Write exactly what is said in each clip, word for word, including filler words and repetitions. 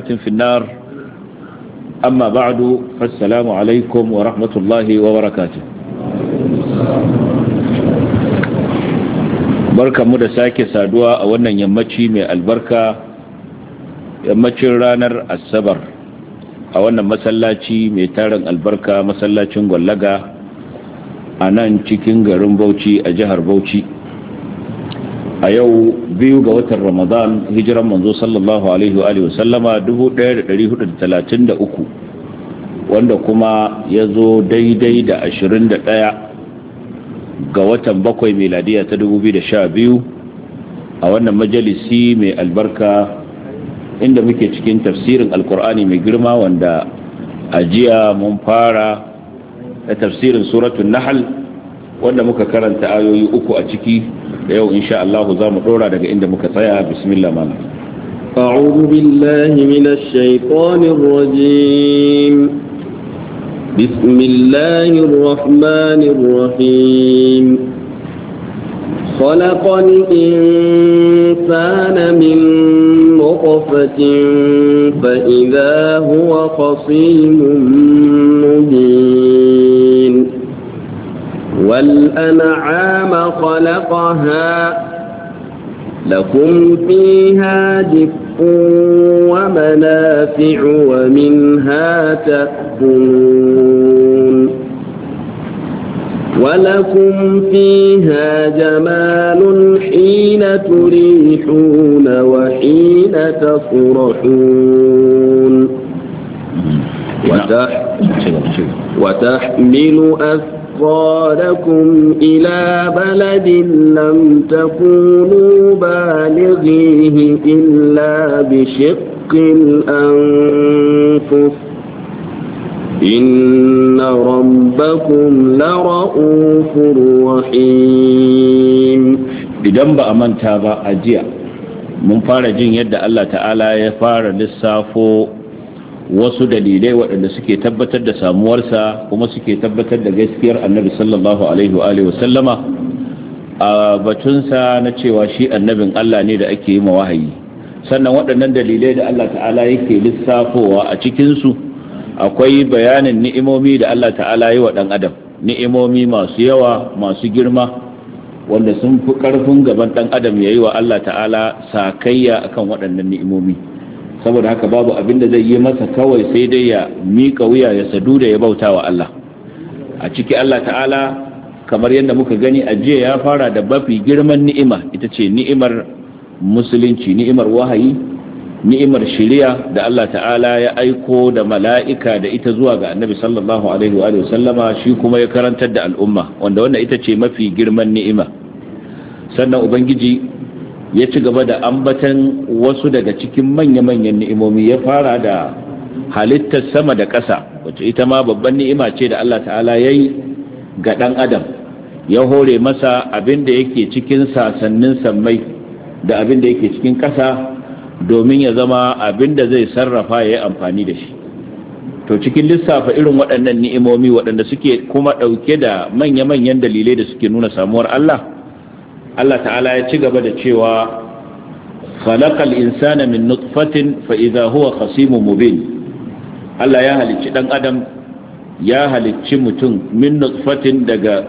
ضلالة في النار أما بعد فالسلام عليكم ورحمة الله وبركاته. بركة مدى ساكي سادوا أولا يمتشي من البركة يمتشي رانر السبر أولا مسلاتي ميتارن البركة مسلاتي نغلقا أنا نشكين غرم بوشي أجهر بوشي a yau biyu ga watan Ramadan hijiran manzo sallallahu alaihi wa alihi wasallama dubu ɗaya da ɗari hudu da talatin da uku wanda kuma ya zo daidai da ashirin da ɗaya ga watan bakwai miladiya ta dubu biyu da sha biyu a wannan majalisi mai albarka inda muke cikin tafsirin alkur'ani mai girma wanda a jiya mun fara da tafsirin suratul nahl wanda muka karanta ayoyi uku a ciki da yau insha Allah za mu dora daga inda muka tsaya. Bismillah mana. A'udhu billahi minash shaitanir rajim. Bismillahir rahmanir rahim. Khalaqal insana min nutfatin fa idha huwa khasimun mubin. والأنعام خلقها لكم فيها دفء ومنافع ومنها تأكلون ولكم فيها جمال حين تريحون وحين تصرحون وتح... وتحمل أثقالكم أثقالكم إلى بلد لم تكونوا بالغيه إلا بشق الأنفس إن ربكم لرؤوف رحيم. idan ba a manta ba a jiya mun fara jin yadda Allah ta'ala ya fara lissafo wasu dalilai waɗanda suke tabbatar da samuwarsa kuma suke tabbatar da gaskiyar annabi sallallahu alaihi wa alihi wasallama a batunsa na cewa shi annabin Allah ne da ake yi ma wahayi. Sannan waɗannan dalilai da Allah ta'ala yake lissafowa a cikinsu akwai bayanin ni'imomi da Allah ta'ala yi wa ɗan adam, ni'imomi masu yawa masu girma wanda sun fi ƙarfin gaban ɗan adam ya yi wa Allah ta'ala sakayya akan waɗannan ni'imomi. Saboda haka babu abin da zai yi masa kawai sai dai ya miƙa wuya ya sadu da ya bauta wa Allah. A ciki Allah ta'ala kamar yadda muka gani a jiya ya fara da bafi girman ni'ima, ita ce ni'imar musulunci, ni'imar wahayi, ni'imar shari'a da Allah ta'ala ya aiko da mala'ika da ita zuwa ga annabi sallallahu alaihi wa sallama, shi kuma ya karantar da al'umma, wanda wannan ita ce mafi girman ni'ima. Sannan ubangiji ya ci gaba da ambatan wasu daga cikin manya-manyan ni'imomi, ya fara da halittar sama da ƙasa wacce ita ma babban ni'ima ce da Allah ta'ala ya yi ga ɗan adam, ya hore masa abin da yake cikin sasannin sammai da abin da yake cikin ƙasa domin ya zama abin da zai sarrafa ya yi amfani da shi. To cikin lissafa irin waɗannan ni'imomi waɗanda suke kuma ɗauke da manya-manyan dalilai da suke nuna samuwar Allah, Allah ta'ala ya ci gaba da cewa khalaqal insana min nutfatin fa idha huwa khasimun mubin. Allah ya halicci dan adam, ya halicci mutum min nutfatin daga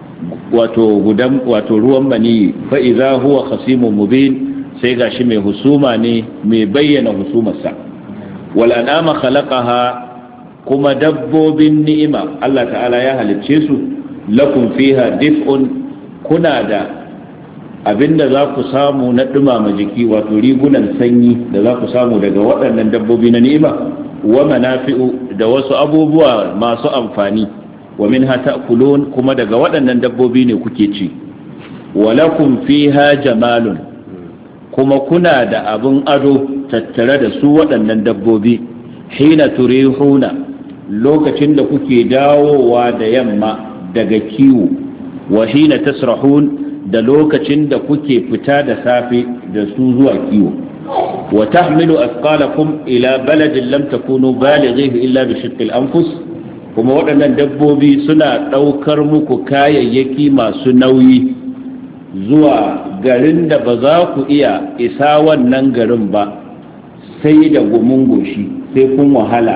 wato gudan wato ruwan mani, fa idha huwa khasimun mubin, sai gashi mai husuma ne mai bayyana husumarsa. Wal an'ama khalaqaha, kuma dabbobin ni'ima Allah ta'ala ya halicce su, lakum fiha dif'un, kuna da abinda za ku samu na dumama jiki wato rigunan sanyi da za ku samu daga waɗannan dabbobi na ni'ima, wa manafi'u da wasu abubuwa masu amfani, wa minha ta'kulun, kuma daga waɗannan dabbobi ne kuke ci. Wa lakum fiha jamalun, kuma kuna da abun ado tattare da su waɗannan dabbobi, hina turihuna, lokacin da kuke dawowa da yamma daga kiwo, wa hina tasrahun, da lokacin da kuke fita da safe da su zuwa kiwo. wa tahmilu athqalakum ila baladin lam takunu balighihi illa bi shiqqil anfus, kuma waɗannan dabbobi suna ɗaukar muku kayayyaki masu nauyi zuwa garin da ba za ku iya isa wannan garin ba sai da gumin goshi, sai kun wahala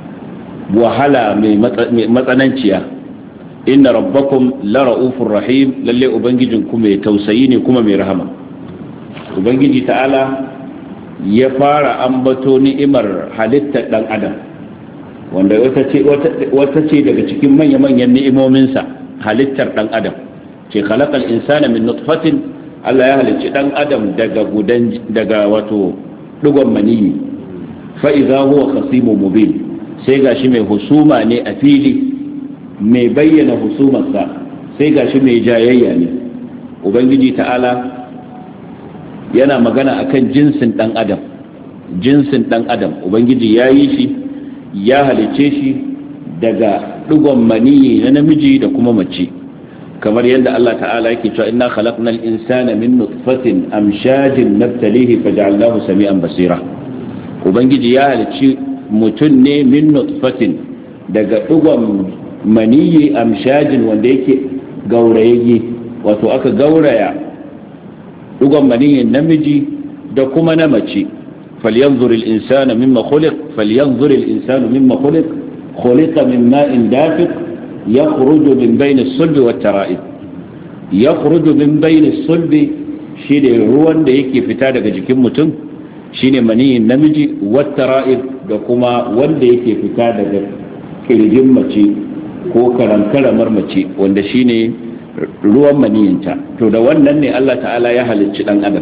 wahala mai matsananciya. inna rabbakum la ra'ufur rahim, lalle ubangijin ku mai tausayi ne kuma mai rahama. Ubangiji ta'ala ya fara ambato ni'imar halittar dan adam, wanda wata ce wata ce daga cikin manya-manyan ni'imominsa halittar dan adam. ce khalaqal insana min nutfatin, Allah ya halicci dan adam daga gudan daga wato dugon maniyi. Fa idza huwa khasimun mubin, sai gashi mai husuma ne a fili, mai bayyana husumarsa, sai gashi mai jayayya ne. Ubangiji ta'ala yana magana akan jinsin dan adam, jinsin dan adam. Ubangiji ya yi shi, ya halicce shi daga dugon maniyi na namiji da kuma mace, kamar yadda Allah ta'ala yake cewa inna khalaqnal insana min nutfatin amshajin nabtalihi faj'alnahu sami'an basira. Ubangiji ya halicci mutum ne min nutfatin daga dugon maniyi amshajin wanda yake gaurayayye, wato aka gauraya dugon maniyin namiji da kuma na mace. falyanzur al-insanu mimma khuliq falyanzur al-insanu mimma khuliq khuliqa min ma'in dafiq yakhruju min bayni as-sulbi wat-tara'ib. yakhruju min bayni as-sulbi shine ruwan da yake fita daga jikin mutum, shine maniyin namiji, wat-tara'ib da kuma wanda yake fita daga kirjin mace ko karankaramar mace, wanda shine ruwan maniyinta. To da wannan ne Allah ta'ala ya halicci dan adam.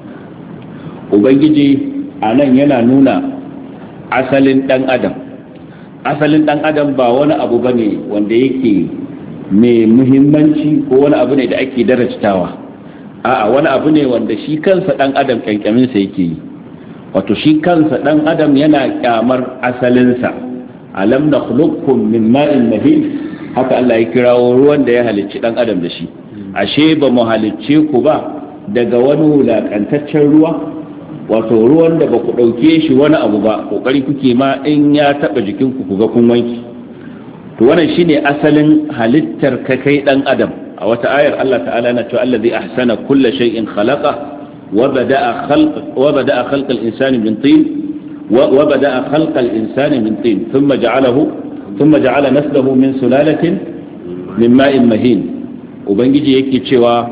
Ubangiji anan yana nuna asalin dan adam. Asalin dan adam ba wani abu bane wanda yake mai muhimmanci ko wani abu ne da ake darajtawa. A'a, wani abu ne wanda shi kansa dan adam kankamin sa yake yi. Wato shi kansa dan adam yana kyamar asalinsa. Alam nakhluqukum min ma'in mahin, haka Allah ya kirawo ruwan da ya halicci dan adam da shi. Ashe ba mu halicce ku ba daga wani wulakantaccen ruwa, wato ruwan da ba ku ɗauke shi wani abu ba, ƙoƙari kuke ma in ya taɓa jikinku ku ga kun wanki. To wannan shine asalin halittar ka kai ɗan adam. A wata ayar Allah ta'ala na cewa allazi ahsana kulla shay'in khalaqa wa bada'a khalq wa bada'a khalq al-insani min tin wa bada'a khalq al-insani min tin thumma ja'alahu thumma ja'ala naslahu min sulalatin min ma'in mahin. Ubangiji yake cewa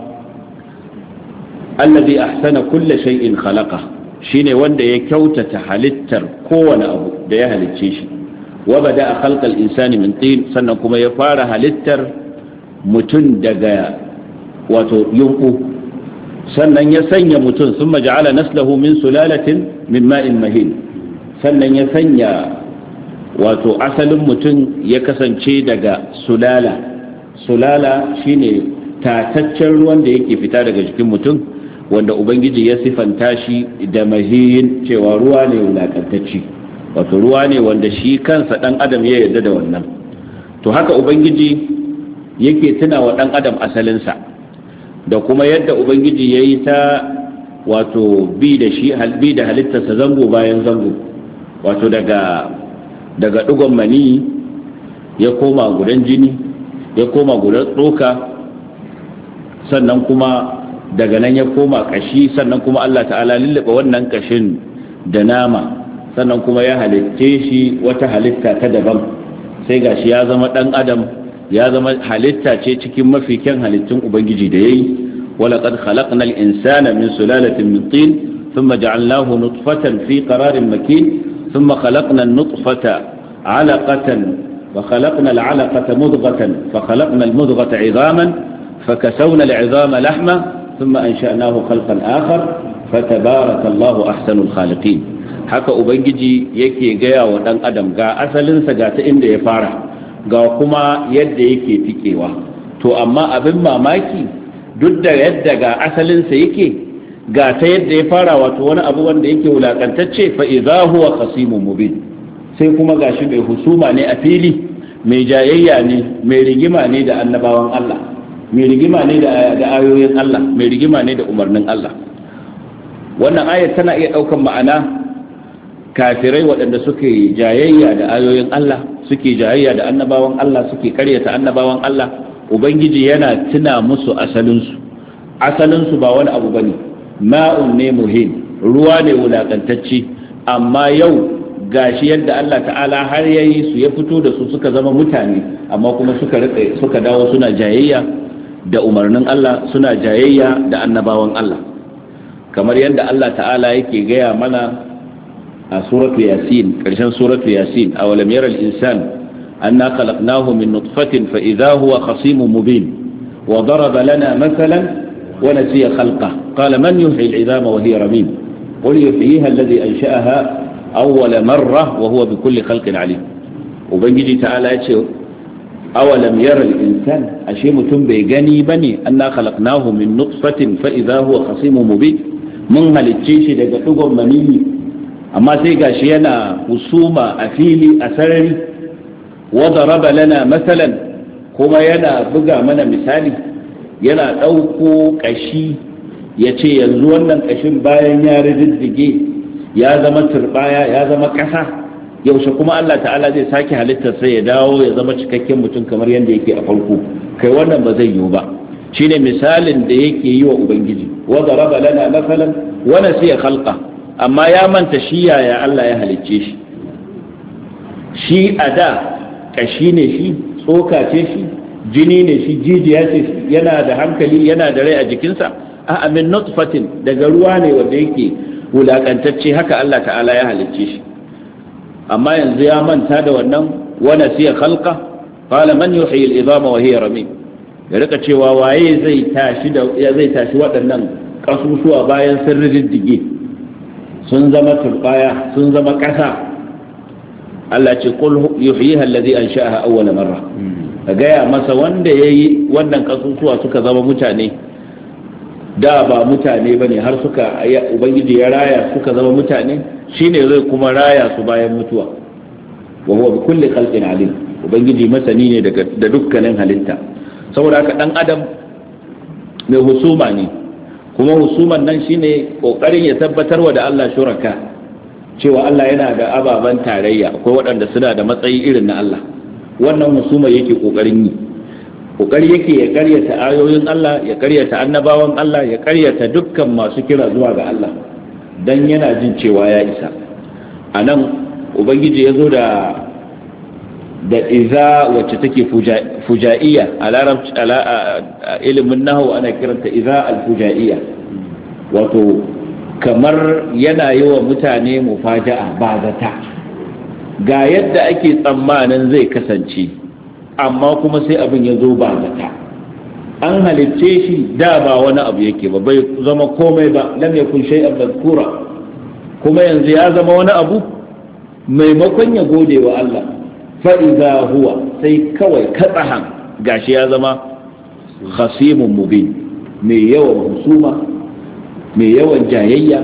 allazi ahsana kulla shay'in khalaqa, shine wanda ya kyautata halittar kowane abu da ya halicce shi. wa bada'a khalqal insani min tin, sannan kuma ya fara halittar mutum daga wato yunku, sannan ya sanya mutum thumma ja'ala naslahu min sulalatin min ma'in mahin, sannan ya sanya wato asalin mutum ya kasance daga sulala. Sulala shine tataccen ruwan da yake fita daga jikin mutum, wanda ubangiji ya sifanta shi da mahin, cewa ruwa ne wulakantacci, wato ruwa ne wanda shi kansa dan adam ya yarda da wannan. To haka ubangiji yake tuna wa dan adam asalinsa, da kuma yadda ubangiji ya yi ta wato bi da shi halbi da halittarsa zango bayan zango, wato daga daga dugon mani ya koma gudan jini, ya koma gudan tsoka, sannan kuma daga nan ya koma kashi, sannan kuma Allah ta'ala lullube wannan kashin da nama, sannan kuma ya halitte shi wata halitta ta daban, sai gashi ya zama dan adam, ya zama halitta ce cikin mafi kyan halittun ubangiji da yayi. walaqad khalaqnal insana min sulalatin min tin thumma ja'alnahu nutfatan fi qararin makin thumma khalaqna an-nutfata 'alaqatan وخلقنا العلقة مضغة فخلقنا المضغة عظاما فكسونا العظام لحمة ثم أنشأناه خلقا آخر فتبارك الله أحسن الخالقين. haka ubangiji yake gaya wa dan adam ga asalinsa, ga ta inda ya fara, ga kuma yadda yake tikewa. To amma abin mamaki, duk da yadda ga asalinsa yake, ga ta yadda ya fara, wato wani abu wanda yake wulakantacce, fa idza huwa khasimun mubin, sai kuma gashi mai husuma ne a fili, mai jayayya ne, mai rigima ne da annabawan Allah, mai rigima ne da ayoyin Allah, mai rigima ne da umarnin Allah. Wannan ayat tana iya ɗaukan ma'ana kafirai waɗanda suke jayayya da ayoyin Allah, suke jayayya da annabawan Allah, suke karyata annabawan Allah. Ubangiji yana tuna musu asalinsu. Asalinsu ba wani abu bane, ma'un ne muhin, ruwa ne wulakantacce, amma yau gashi yadda Allah ta'ala har yayi su ya fito da su suka zama mutane, amma kuma suka rike suka dawo suna jayayya da umarnin Allah, suna jayayya da annabawan Allah, kamar yadda Allah ta'ala yake gaya mana a suratu yasin, karshen suratu yasin, awalam yara al-insan anna khalaqnahu min nutfatin fa idha huwa khasimun mubin wa daraba lana mathalan wa nasiya khalqah qala man yuhyi al-'idhama wa hiya ramim qul yuhyiha alladhi ansha'aha awwala marra wa huwa bikulli khalqin 'alim. ubangiji ta'ala yace awalam yara al-insan, ashe mutum bai gani bane anna khalaqnahu min nutfatin fa idha huwa khasimun mubin, mun halicce shi daga dugon maniyyi amma sai gashi yana husuma a fili a sarari, wa daraba lana masalan, kuma yana buga mana misali, yana ɗauko ƙashi ya ce yanzu wannan ƙashin bayan ya riddige ya zama turbaya ya zama ƙasa, yaushe kuma Allah ta'ala zai sake halittar sai ya dawo ya zama cikakken mutum kamar yadda yake a farko. Kai wannan ba zai yiwu ba. Shine misalin da yake yi wa ubangiji, wa daraba lana masalan wa nasiya khalqa, amma ya manta shi yaya Allah ya halicce shi. Shi a da kashi ne shi, tsoka ce shi, jini ne shi, jijiya ce shi, yana da hankali, yana da rai a jikinsa. A min nutfatin, daga ruwa ne wanda yake wulakantacce, haka Allah ta'ala ya halicce shi. Amma yanzu ya manta da wannan, wa nasiya khalqa, qala man yuhyi al-idama wa hiya ramim. Ya rika cewa waye zai tashi da zai tashi waɗannan kasusuwa bayan sun riddige, sun zama turbaya, sun zama ƙasa. Allah ce qul yuhyiha alladhi ansha'aha awwala marra. Ka gaya masa wanda yayi wannan kasusuwa suka zama mutane, da ba mutane bane har suka ubangiji ya raya suka zama mutane, shine zai kuma raya su bayan mutuwa. Wa huwa bi kulli khalqin alim. Ubangiji masani ne daga da dukkanin halitta. Saboda haka dan adam mai husuma ne, kuma husuman nan shine kokarin ya tabbatarwa da Allah shuraka, cewa Allah yana da ababen tarayya, akwai waɗanda suna da matsayi irin na Allah. Wannan husuma yake kokarin yi, kokari yake ya karyata ayoyin Allah, ya karyata annabawan Allah, ya karyata dukkan masu kira zuwa ga Allah, dan yana jin cewa ya isa. Anan ubangiji ya zo da da iza wacce take fujaiya a larabci a ilimin nahu ana kiranta iza al-fujaiya, wato kamar yana yi wa mutane mufaja'a ba zata, ga yadda ake tsammanin zai kasance amma kuma sai abin ya zo ba zata. An halicce shi da ba wani abu yake ba, bai zama komai ba, lam yakun shay'an mazkura, kuma yanzu ya zama wani abu. Maimakon ya gode wa Allah, fa'iza huwa sai kawai katsahan gashi ya zama khasimun mubin, mai yawan husuma, mai yawan jayayya,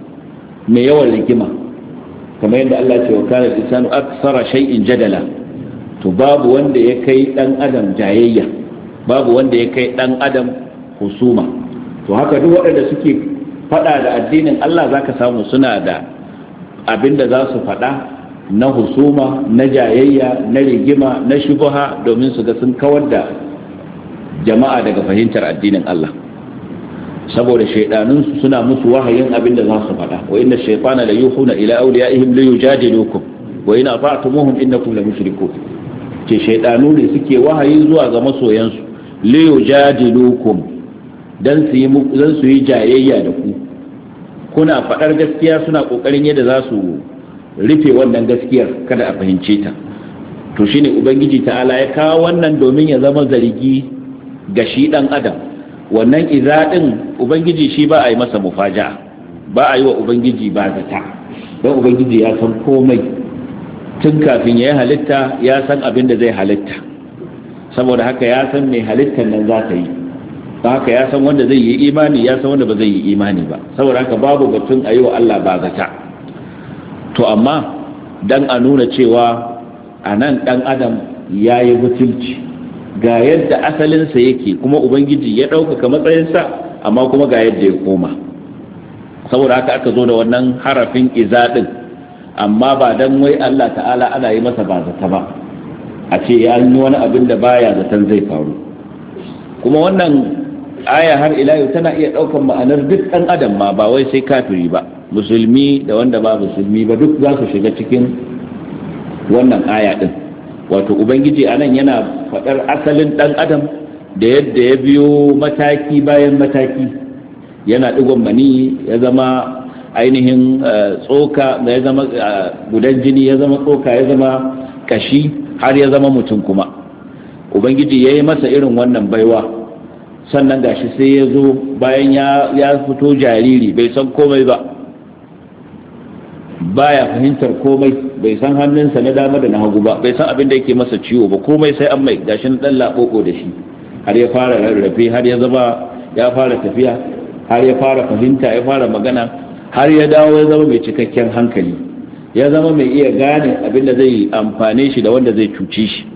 mai yawan rigima, kamar yadda Allah ce wa kana insanu aksara shay'in jadala. To babu wanda ya kai dan adam jayayya, babu wanda ya kai dan adam husuma. To haka duk waɗanda suke faɗa da addinin Allah zaka samu suna da abinda za su faɗa na husuma, na jayayya, na rigima, na shubha, domin su ga sun kawar da jama'a daga fahimtar addinin Allah. Saboda shaidanun suna musu wahayin abin da za su faɗa, wa inna shaytana la yuhuna ila awliyaihim li yujadilukum wa in ata'tumuhum innakum la mushrikun. Ce shaidanu ne suke wahayi zuwa ga masoyansu, li yujadilukum, dan su yi dan su yi jayayya da ku. Kuna faɗar gaskiya, suna kokarin yadda za su rufe wannan gaskiyar kada a fahimce ta. To shine ubangiji ta'ala ya kawo wannan domin ya zama zargi ga shi dan adam. Wannan iza din ubangiji shi ba a yi masa mufaja'a, ba a yi wa ubangiji ba zata, don ubangiji ya san komai tun kafin ya yi halitta, ya san abin da zai halitta, saboda haka ya san mai halittar nan za ta yi, ba haka ya san wanda zai yi imani, ya san wanda ba zai yi imani ba, saboda haka babu batun a yi wa Allah ba zata. To amma dan a nuna cewa a nan dan adam ya yi butulci, ga yadda asalinsa yake, kuma ubangiji ya ɗaukaka matsayinsa, amma kuma ga yadda ya koma. Saboda haka aka zo da wannan harafin iza ɗin, amma ba dan wai Allah ta'ala ana yi masa ba zata ba, a ce ya yi wani abin da baya zaton zai faru. Kuma wannan aya har ila yau tana iya ɗaukar ma'anar duk ɗan adam ma, ba wai sai kafiri ba. musulmi da wanda ba musulmi ba duk za su shiga cikin wannan aya din. Wato ubangiji anan yana faɗar asalin ɗan adam da yadda ya biyo mataki bayan mataki, yana ɗigon mani ya zama ainihin tsoka, ya zama gudan jini, ya zama tsoka, ya zama kashi, har ya zama mutum kuma. Ubangiji ya yi masa irin wannan baiwa, sannan gashi sai ya zo bayan ya fito jariri bai san komai ba, baya fahimtar komai, bai san hannunsa na dama da na hagu ba, bai san abin da yake masa ciwo ba, komai sai an mai gashi na ɗan laɓoƙo da shi, har ya fara rarrafe, har ya zama ya fara tafiya, har ya fara fahimta, ya fara magana, har ya dawo ya zama mai cikakken hankali, ya zama mai iya gane abin da zai amfane shi da wanda zai cuce shi.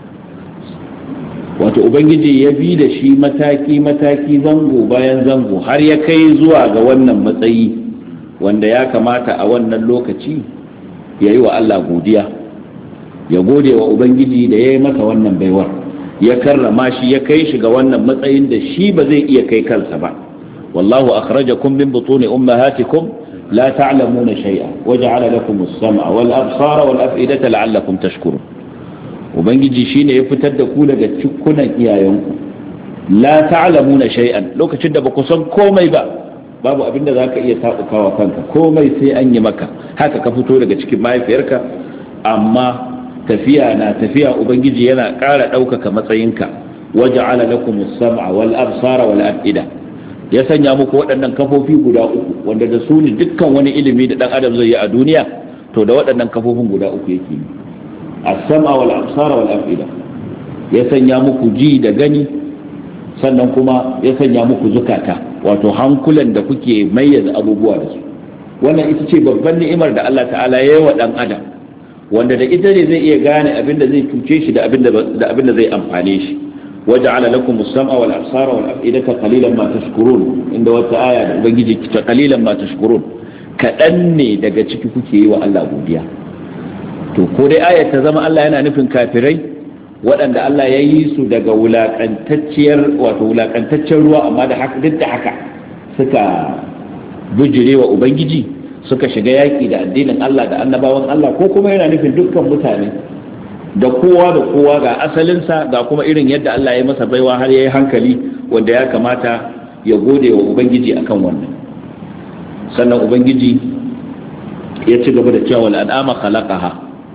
Wato ubangiji ya bi da shi mataki mataki, zango bayan zango, har ya kai zuwa ga wannan matsayi wanda ya kamata a wannan lokaci ya yi wa Allah godiya, ya gode wa ubangiji da ya yi masa wannan baiwar, ya karrama shi, ya kai shi ga wannan matsayin da shi ba zai iya kai kansa ba. wallahu akhrajakum min butuni ummahatikum la ta'lamuna shay'a waja'ala lakum as-sam'a wal absara wal af'idata la'allakum tashkurun. ubangiji shine ya fitar da ku daga cikunan iyayenku, la ta'lamuna shay'an, lokacin da ba ku san komai ba, babu abin da zaka iya tabukawa kanka, komai sai an yi maka, haka ka fito daga cikin mahaifiyarka, amma tafiya na tafiya ubangiji yana ƙara ɗaukaka matsayinka. waja'ala lakum as-sam'a wal absara wal af'ida, ya sanya muku waɗannan kafofi guda uku wanda da su ne dukkan wani ilimi da dan adam zai yi a duniya, to da waɗannan kafofin guda uku yake yi. as-sam'a wal absara wal af'ida, ya sanya muku ji da gani, sannan kuma ya sanya muku zukata, wato hankulan da kuke mayyaza abubuwa da su. wannan ita ce babban ni'imar da Allah ta'ala ya yi wa dan adam, wanda da ita ne zai iya gane abin da zai cuce shi da abin da zai amfane shi. waja'ala lakum as-sam'a wal absara wal af'idata qalilan ma tashkurun, inda wata aya da ubangiji ta qalilan ma tashkurun, kadan ne daga ciki kuke yi wa Allah godiya. to ko dai ayar ta zama Allah yana nufin kafirai waɗanda Allah ya yi su daga wulakantacciyar wato wulakantaccen ruwa, amma da haka duk da haka suka bijire wa ubangiji, suka shiga yaki da addinin Allah da annabawan Allah, ko kuma yana nufin dukkan mutane da kowa da kowa ga asalinsa, ga kuma irin yadda Allah ya masa baiwa har ya yi hankali, wanda ya kamata ya gode wa ubangiji akan wannan. sannan ubangiji ya ci gaba da cewa wal an'ama khalaqaha,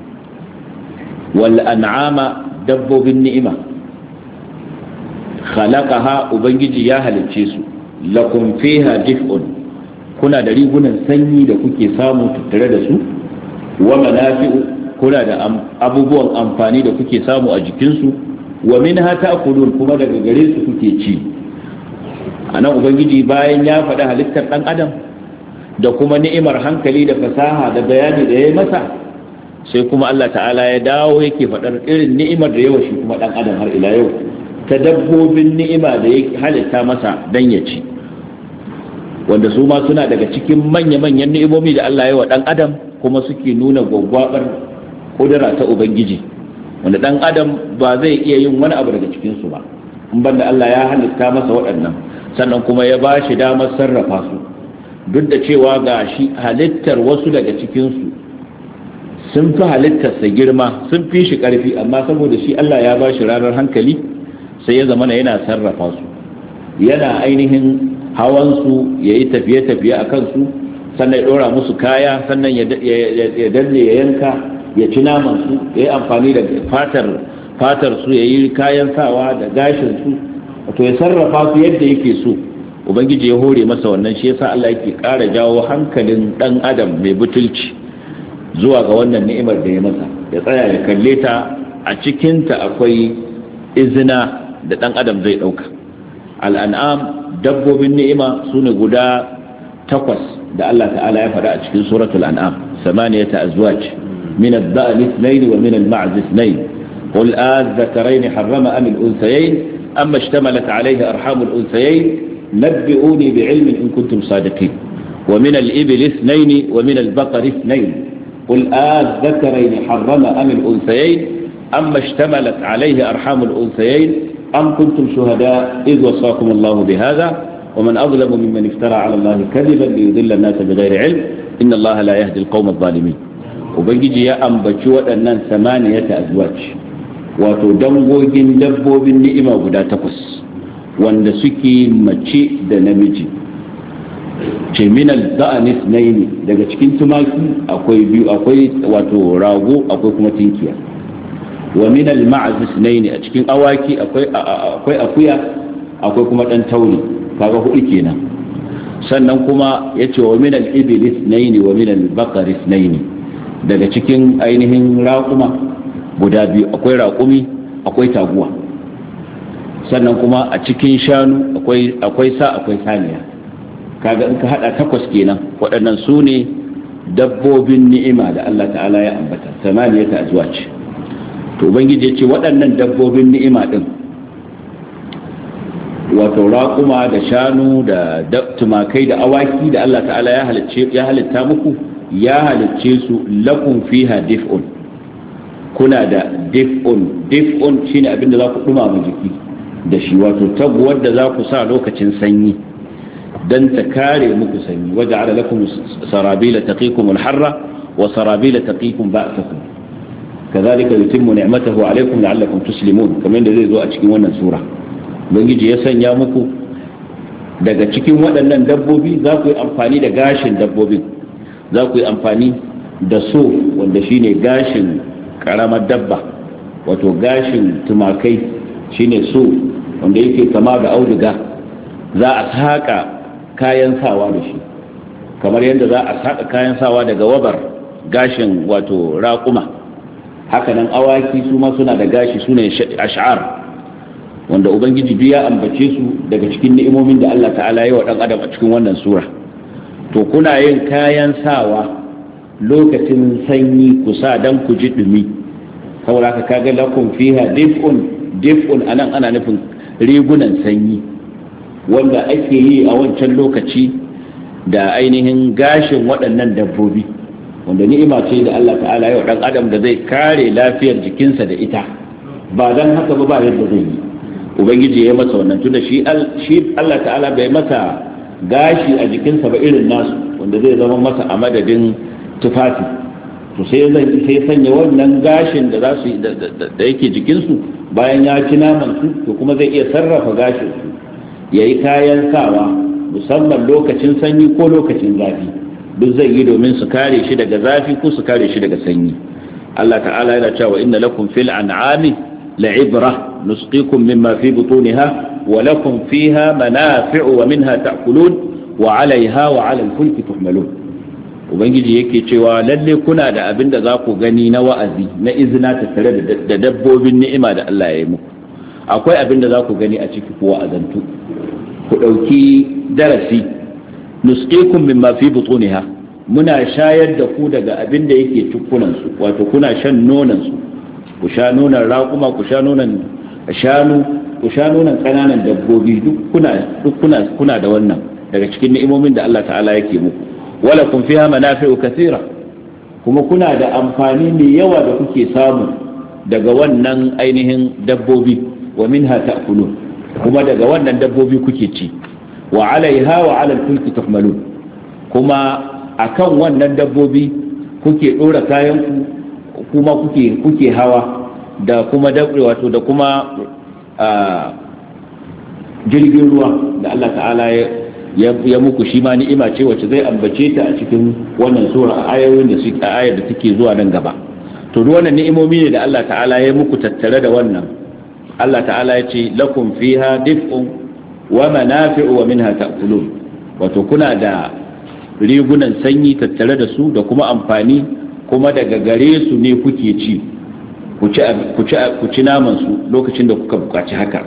wal an'ama dabbobin ni'ima, khalaqaha ubangiji ya halicce su, lakum fiha dif'un, kuna da rigunan sanyi da kuke samu tattare da su, wa manafi'u, kuna da abubuwan amfani da kuke samu a jikinsu, wa minha ta'kulun, kuma daga gare su kuke ci. anan ubangiji bayan ya faɗi halittar ɗan adam da kuma ni'imar hankali da fasaha da bayani da ya yi masa, sai kuma Allah ta'ala ya dawo yake faɗar irin ni'imar da yawa shi kuma ɗan adam har ila yau, ta dabbobin ni'ima da ya halitta masa dan ya ci, wanda su ma suna daga cikin manya-manyan ni'imomi da Allah ya wa ɗan adam, kuma suke nuna gwaggwabar kudura ta ubangiji, wanda dan adam ba zai iya yin wani abu daga cikinsu ba in banda Allah ya halitta masa waɗannan, sannan kuma ya ba shi damar sarrafa su, duk da cewa ga shi halittar wasu daga cikinsu sun fi halittarsa girma, sun fi shi ƙarfi, amma saboda shi Allah ya ba shi ranar hankali, sai ya zama yana sarrafa su, yana ainihin hawansu, ya yi tafiye-tafiye a kansu, sannan ya ɗora musu kaya, sannan ya danne ya yanka, ya ci naman su, ya yi amfani da fatar fatar su, ya yi kayan sawa da gashin su, wato ya sarrafa su yadda yake so. ubangiji ya hore masa wannan, shi yasa Allah yake ƙara jawo hankalin dan adam mai butulci zuwa ga wannan ni'imar da ya masa, ya tsaya ya kalle ta, a cikin ta akwai izina da dan adam zai dauka. al'an'am dabbobin ni'ima sune guda takwas da Allah ta'ala ya faɗa a cikin suratul an'am, samaniyata azwaj من الضأن اثنين ومن المعز اثنين قل آذكرين حرم أم الأنثيين أما اشتملت عليه أرحام الأنثيين نبئوني بعلم إن كنتم صادقين ومن الإبل اثنين ومن البقر اثنين قل آذكرين حرم أم الأنثيين أما اشتملت عليه أرحام الأنثيين أم كنتم شهداء إذ وصاكم الله بهذا ومن أظلم ممن افترى على الله كذبا ليضل الناس بغير علم إن الله لا يهدي القوم الظالمين. وبنجي يا أنبتي وأنن ثمانية أزواج وتدنغوجين دبو بالنئمة ودا تقص وأن سكي مچي دنمجي من الضأن اثنين daga cikin tumaki akwai biyu akwai wato rago akwai kuma tinkiya wa min al-ma'z ithnayn a cikin awaki akwai akwai akuya akwai kuma dan tauri kaga hudu kenan sannan kuma yace wa min al-ibil ithnayn wa min al-baqar ithnayn daga cikin ainihin raƙuma guda biyu akwai raƙumi akwai taguwa sannan kuma a cikin shanu akwai akwai sa akwai saniya kaga in ka hada takwas kenan waɗannan su ne dabbobin ni'ima da Allah ta'ala ya ambata samaniyata azwaj to ubangiji yace waɗannan dabbobin ni'ima din wato raƙuma da shanu da tumakai da awaki da Allah ta'ala ya halicce ya halitta muku ya halicce su lakum fiha dif'un kuna da dif'un dif'un shine abinda za ku dumama jiki da shi wato taguwar da za ku sa lokacin sanyi dan ta kare muku sanyi waja'ala lakum sarabila taqikum al-harra wa sarabila taqikum ba'sakum kadhalika yutimmu ni'matahu alaykum la'allakum tuslimun kamar da zai zo a cikin wannan sura ubangiji ya sanya muku daga cikin waɗannan dabbobi za ku yi amfani da gashin dabbobin za ku yi amfani da so wanda shine gashin karamar dabba wato gashin tumakai shine so wanda yake kama da auduga za a saka kayan sawa da shi kamar yadda za a saka kayan sawa daga wabar gashin wato raƙuma hakanan awaki su ma suna da gashi sune ash'ar wanda ubangiji biya ambace su daga cikin ni'imomin da Allah ta'ala ya wa dan adam a cikin wannan sura to kuna yin kayan sawa lokacin sanyi kusa dan ku ji dumi saboda ka kaga lakum fiha dif'un dif'un anan ana nufin rigunan sanyi wanda ake yi a wancan lokaci da ainihin gashin waɗannan dabbobi wanda ni'ima ce da Allah ta'ala ya wa dan adam da zai kare lafiyar jikinsa da ita ba dan haka ba ba yadda zai yi ubangiji ya masa wannan tunda shi Allah ta'ala bai masa gashi a jikinsa ba irin nasu wanda zai zama masa a madadin tufafi to sai sai sanya wannan gashin da za su da yake jikinsu bayan ya ci naman su to kuma zai iya sarrafa gashin su yayi kayan sawa musamman lokacin sanyi ko lokacin zafi duk zai yi domin su kare shi daga zafi ko su kare shi daga sanyi Allah ta'ala yana cewa inna lakum fil an'ami la'ibra نسقيكم مما في بطونها ولكم فيها منافع ومنها تأكلون وعليها وعلى الفلك تحملون ubangiji yake cewa lalle kuna da abin da za ku gani na wa'azi na izina tattare da dabbobin ni'ima da Allah ya yi muku akwai abin da za ku gani a ciki ko wa'azantu ku dauki darasi nusqikum mimma fi butuniha muna shayar da ku daga abin da yake cikunan su wato kuna shan nonan su ku sha nonan raƙuma ku sha nonan shanu ku sha nonon kananan dabbobi duk kuna duk kuna kuna da wannan daga cikin ni'imomin da Allah ta'ala yake muku wala kun fiha manafi'u kathira kuma kuna da amfani mai yawa da kuke samu daga wannan ainihin dabbobi wa minha ta'kulun kuma daga wannan dabbobi kuke ci wa 'alayha wa 'ala al-fulki tuhmalun kuma akan wannan dabbobi kuke dora kayan ku kuma kuke kuke hawa da kuma dabre wato da kuma jirgin ruwa da Allah ta'ala ya muku shi ma ni'ima ce wacce zai ambace ta a cikin wannan sura a ayoyin da suke a ayar da take zuwa nan gaba to duk wannan ni'imomi ne da Allah ta'ala ya muku tattare da wannan Allah ta'ala ya ce lakum fiha dif'un wa manafi'u wa minha ta'kulun wato kuna da rigunan sanyi tattare da su da kuma amfani kuma daga gare su ne kuke ci ku ci naman su lokacin da kuka bukaci haka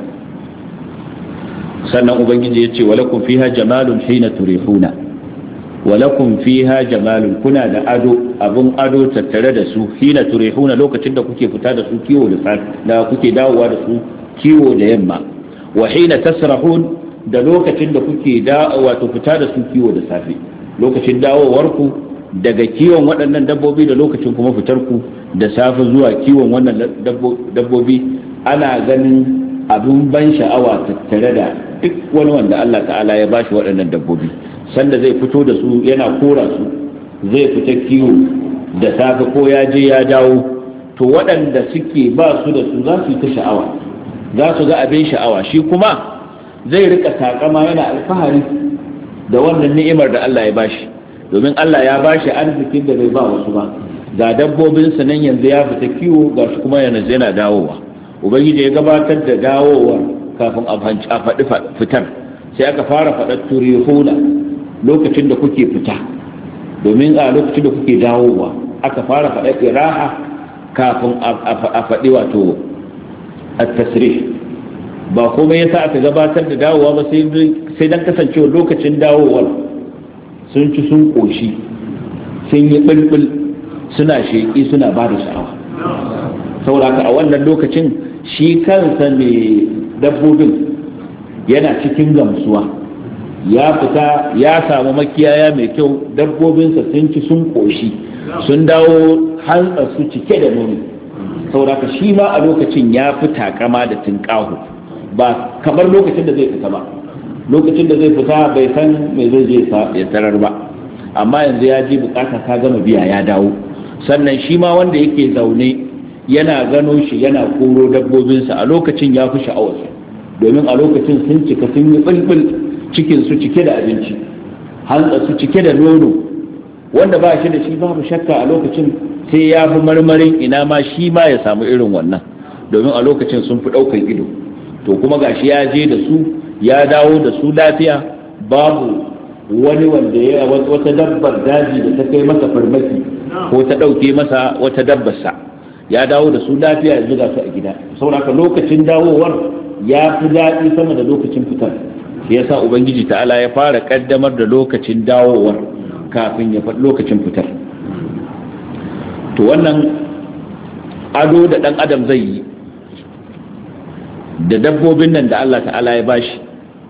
sannan ubangiji ya ce walakum fiha jamalun hina turihuna walakum fiha jamalun kuna da ado abun ado tattare da su hina turihuna lokacin da kuke fita da su kiwo da safe da kuke dawowa da su kiwo da yamma wa hina tasrahun da lokacin da kuke da wato fita da su kiwo da safe lokacin dawowar ku daga kiwon waɗannan dabbobi da lokacin kuma fitar ku da safe zuwa kiwon wannan dabbobi ana ganin abin ban sha'awa tattare da duk wani wanda Allah ta'ala ya bashi waɗannan dabbobi. Sanda zai fito da su yana kora su, zai fita kiwo da safe ko ya je ya dawo, to waɗanda suke ba su da su za su yi ta sha'awa, za su ga abin sha'awa. Shi kuma zai rika takama yana alfahari da wannan ni'imar da Allah ya bashi, domin Allah ya bashi arzikin da bai ba wasu ba. Ga dabbobinsa nan yanzu ya fita kiwo, ga shi kuma yanzu yana dawowa. Ubangiji ya gabatar da dawowar kafin a faɗi fitar, sai aka fara faɗar turihuna lokacin da kuke fita, domin a lokacin da kuke dawowa aka fara faɗar iraha kafin a faɗi wato at-tasrih. Ba komai yasa aka gabatar da dawowa ba sai dan kasancewa lokacin dawowar sun ci sun koshi, sun yi bulbul, suna sheƙi, suna ba da sha'awa. Saboda a wannan lokacin shi kansa mai dabbobin yana cikin gamsuwa, ya fita ya samu makiyaya mai kyau, dabbobinsa sun ci sun koshi, sun dawo hantsar su cike da nono. Saboda shi ma a lokacin ya fi takama da tinƙahu, ba kamar lokacin da zai fita ba. Lokacin da zai fita bai san me zai je ya tarar ba, amma yanzu ya ji bukata ta gama biya ya dawo. Sannan shi ma wanda yake zaune yana gano shi yana koro dabbobinsa, a lokacin ya fi sha'awarsa, domin a lokacin sun cika sun yi bulbul, cikin su cike da abinci, hantsa su cike da nono, wanda ba shi da shi babu shakka a lokacin sai ya fi marmarin ina ma shi ma ya samu irin wannan, domin a lokacin sun fi ɗaukar ido. To kuma gashi ya je da su, ya dawo da su lafiya, babu wani wanda ya wata dabbar daji da ta kai masa farmaki ko ta ɗauke masa wata dabbarsa, ya dawo da su lafiya, ya zuga su a gida. Saboda lokacin dawowar ya fi daɗi sama da lokacin fitar. Shi yasa Ubangiji ta'ala ya fara kaddamar da lokacin dawowar kafin ya faɗi lokacin fitar. To wannan ado da ɗan adam zai yi da dabbobin nan da Allah ta'ala ya bashi,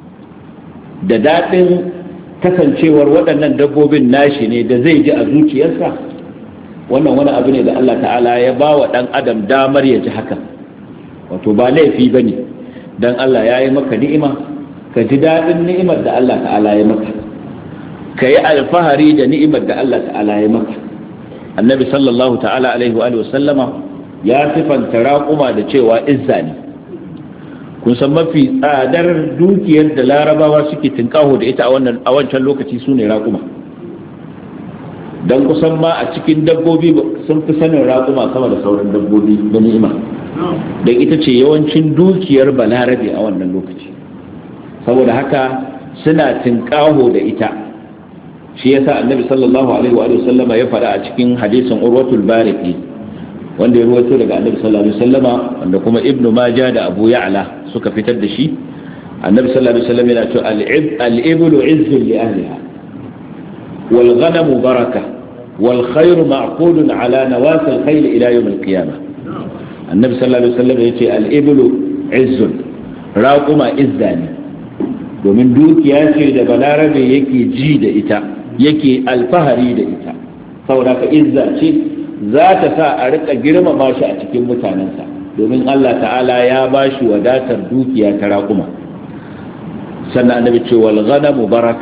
da daɗin kasancewar waɗannan dabbobin nashi ne da zai ji a zuciyarsa, wannan wani abu ne da Allah ta'ala ya ba wa ɗan adam damar ya ji haka. Wato ba laifi ba ne don Allah ya yi maka ni'ima ka ji daɗin ni'imar da Allah ta'ala ya maka, ka yi alfahari da ni'imar da Allah ta'ala ya maka. Annabi sallallahu ta'ala alaihi wa sallama ya sifanta raƙuma da cewa izza ne. Kun san mafi tsadar dukiyar da larabawa suke tinkaho da ita a wannan a wancan lokaci su ne raƙuma, don kusan ma a cikin dabbobi sun fi sanin raƙuma sama da sauran dabbobi da ni'ima, don ita ce yawancin dukiyar balarabe a wannan lokaci. Saboda haka suna tinkaho da ita. Shi yasa annabi sallallahu alaihi wa sallama ya faɗa a cikin hadisin urwatul bariki wanda ya ruwaito daga annabi sallallahu alaihi wasallama, wanda kuma ibnu majah da abu ya'la suka fitar da shi. Annabi sallallahu alaihi wasallam yana cewa al-iblu izzun li ahliha wal ghanamu baraka wal khayru ma'qudun ala nawasi al-khayl ila yawm al-qiyamah. Annabi sallallahu alaihi wasallam yace al-iblu izzun, raquma izzani, domin dukiya ce da balarabe yake ji da ita, yake alfahari da ita. Saboda ka izza ce za ta sa a rika girmama shi a cikin mutanensa, domin Allah ta'ala ya ba shi wadatar dukiya ta raƙuma. Sannan annabi ce wal ghanamu baraka,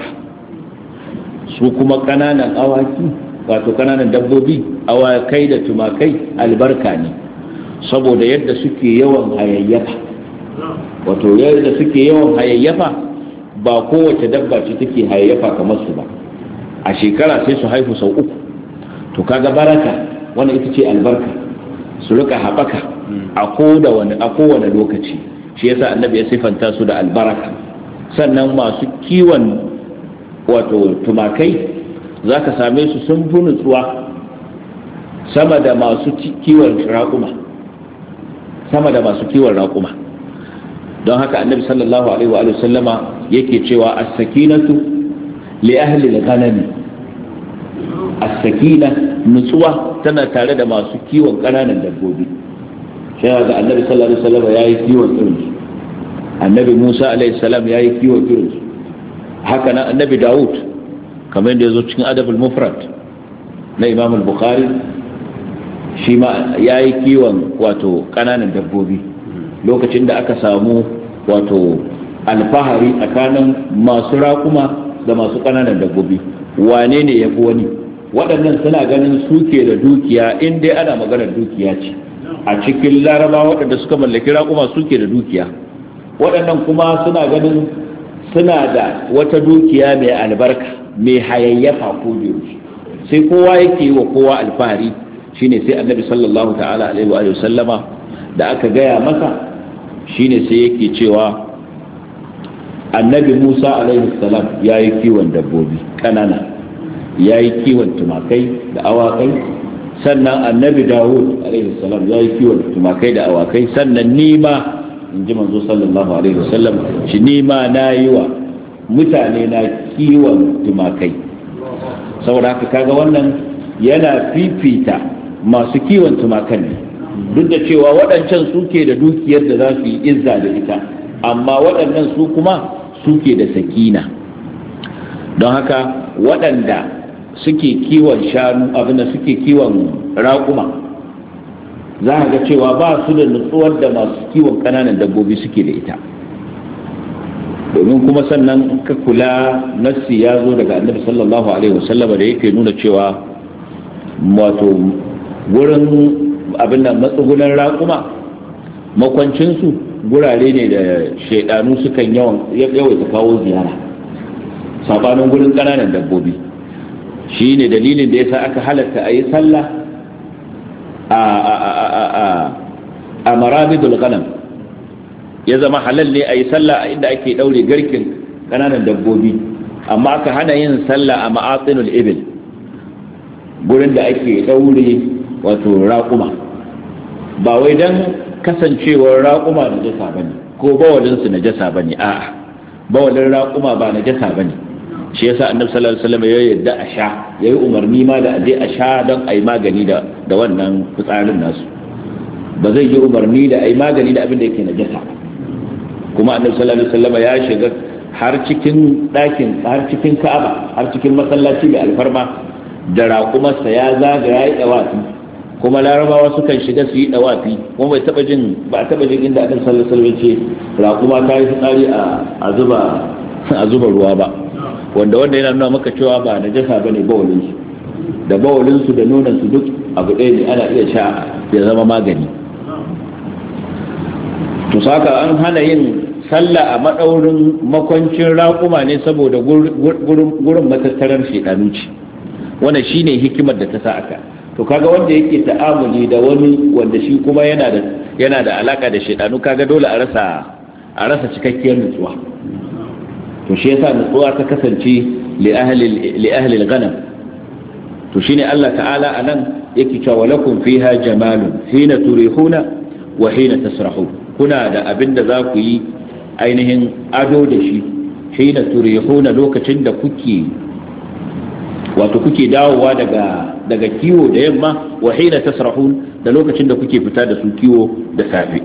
su kuma kananan awaki wato kananan dabbobi, awakai da tumakai albarka ne, saboda yadda suke yawan hayayyafa. Wato yadda suke yawan hayayyafa ba kowace dabba ce take hayayyafa kamar su ba, a shekara sai su haifu sau uku. To kaga baraka wannan ita ce albarka, su rika haɓaka a kowane lokaci. Shi yasa annabi ya sifanta su da albaraka. Sannan masu kiwon wato tumakai za ka same su sun fi nutsuwa sama da masu kiwon raƙuma, sama da masu kiwon raƙuma. Don haka annabi sallallahu alaihi wa sallama yake cewa as-sakinatu li ahli al-ghanami, as-sakina nutsuwa tana tare da masu kiwon ƙananan dabbobi. Sai ga annabi sallallahu alaihi wasallam yayi kiwon irin su, annabi Musa alaihi salam yayi kiwon irin su, haka nan annabi Dawud kamar yadda yazo cikin Adabul Mufrad na Imam al-Bukhari, shi ma yayi kiwon wato ƙananan dabbobi. Lokacin da aka samu wato alfahari tsakanin masu raƙuma da masu ƙananan dabbobi, wane ne ya fi wani. Waɗannan suna ganin suke da dukiya, in dai ana maganar dukiya ce. A cikin Larabawa waɗanda suka mallaki raƙuma suke da dukiya, waɗannan kuma suna ganin suna da wata dukiya mai albarka mai hayayyafa ko yaushe, sai kowa yake yi wa kowa alfahari. Shine sai annabi sallallahu ta'ala alaihi wa sallama da aka gaya masa, shine sai yake cewa annabi Musa alaihi salam ya yi kiwon dabbobi ƙanana, ya yi kiwon tumakai da awakai, sannan annabi Dawud alaihi salam ya yi kiwon tumakai da awakai, sannan nima in ji manzo sallallahu alaihi wasallam shi nima na yi wa mutane na kiwon tumakai. Saboda haka kaga wannan yana fifita masu kiwon tumakan ne, duk da cewa waɗancan suke da dukiyar da za su yi izza da ita, amma waɗannan su kuma suke da sakina. Don haka waɗanda suke kiwon shanu abinda suke kiwon raƙuma za a ga cewa ba su da nutsuwar da masu kiwon ƙananan dabbobi suke da ita. Domin kuma sannan ka kula, nassi ya zo daga annabi sallallahu alaihi wasallama da yake nuna cewa wato gurin abin da matsugunan raƙuma makwancinsu gurare ne da shaidanu sukan yawaita kawo ziyara sabanin gurin ƙananan dabbobi. Shi ne dalilin da ya sa aka halatta a yi sallah a marabidul ghanam, ya zama halal ne a yi sallah a inda ake ɗaure garkin ƙananan dabbobi, amma aka hana yin sallah a ma'atsinul ibil, gurin da ake ɗaure wato raƙuma. Ba wai don kasancewar raƙuma na jasa ba ne ko bawalinsu na jasa ba ne, a'a, bawalin raƙuma ba na jasa ba ne. Shi yasa annabi sallallahu alaihi wasallam ya yarda a sha, yayi umarni ma da aje a sha don ai magani da da wannan fitsarin nasu. Ba zai yi umarni da ai magani da abin da yake najasa. Kuma annabi sallallahu alaihi wasallam ya shiga har cikin ɗakin, har cikin Ka'aba, har cikin masallaci da alfarma da raƙumarsa ya zaga yayi dawafi, kuma larabawa sukan shiga su yi dawafi, kuma bai taba jin ba taba jin inda annabi sallallahu alaihi wasallam ce raƙuma ta yi fitsari a a zuba a zuba ruwa ba. Wanda wanda yana nuna maka cewa ba na jasa bane bawalinsu, da bawalinsu da nonansu duk abu ɗaya ne, ana iya sha ya zama magani. To saka an hana yin sallah a madaurin makwancin raƙuma ne saboda gurin matattarar shedanu ce. Wannan shine hikimar da ta sa aka. To kaga wanda yake ta'amuli da wani wanda shi kuma yana da yana da alaka da shedanu, kaga dole a rasa a rasa cikakkiyar nutsuwa. To shi yasa nutsuwa ta kasance li ahli li ahli al-ghanam. To shine Allah ta'ala anan yake cewa lakum fiha jamalun hina turihuna wa hina tasrahun. Kuna da abinda za ku yi ainihin ado da shi hina turihuna, lokacin da kuke wato kuke dawowa daga daga kiwo da yamma, wa hina tasrahun, da lokacin da kuke fita da su kiwo da safe.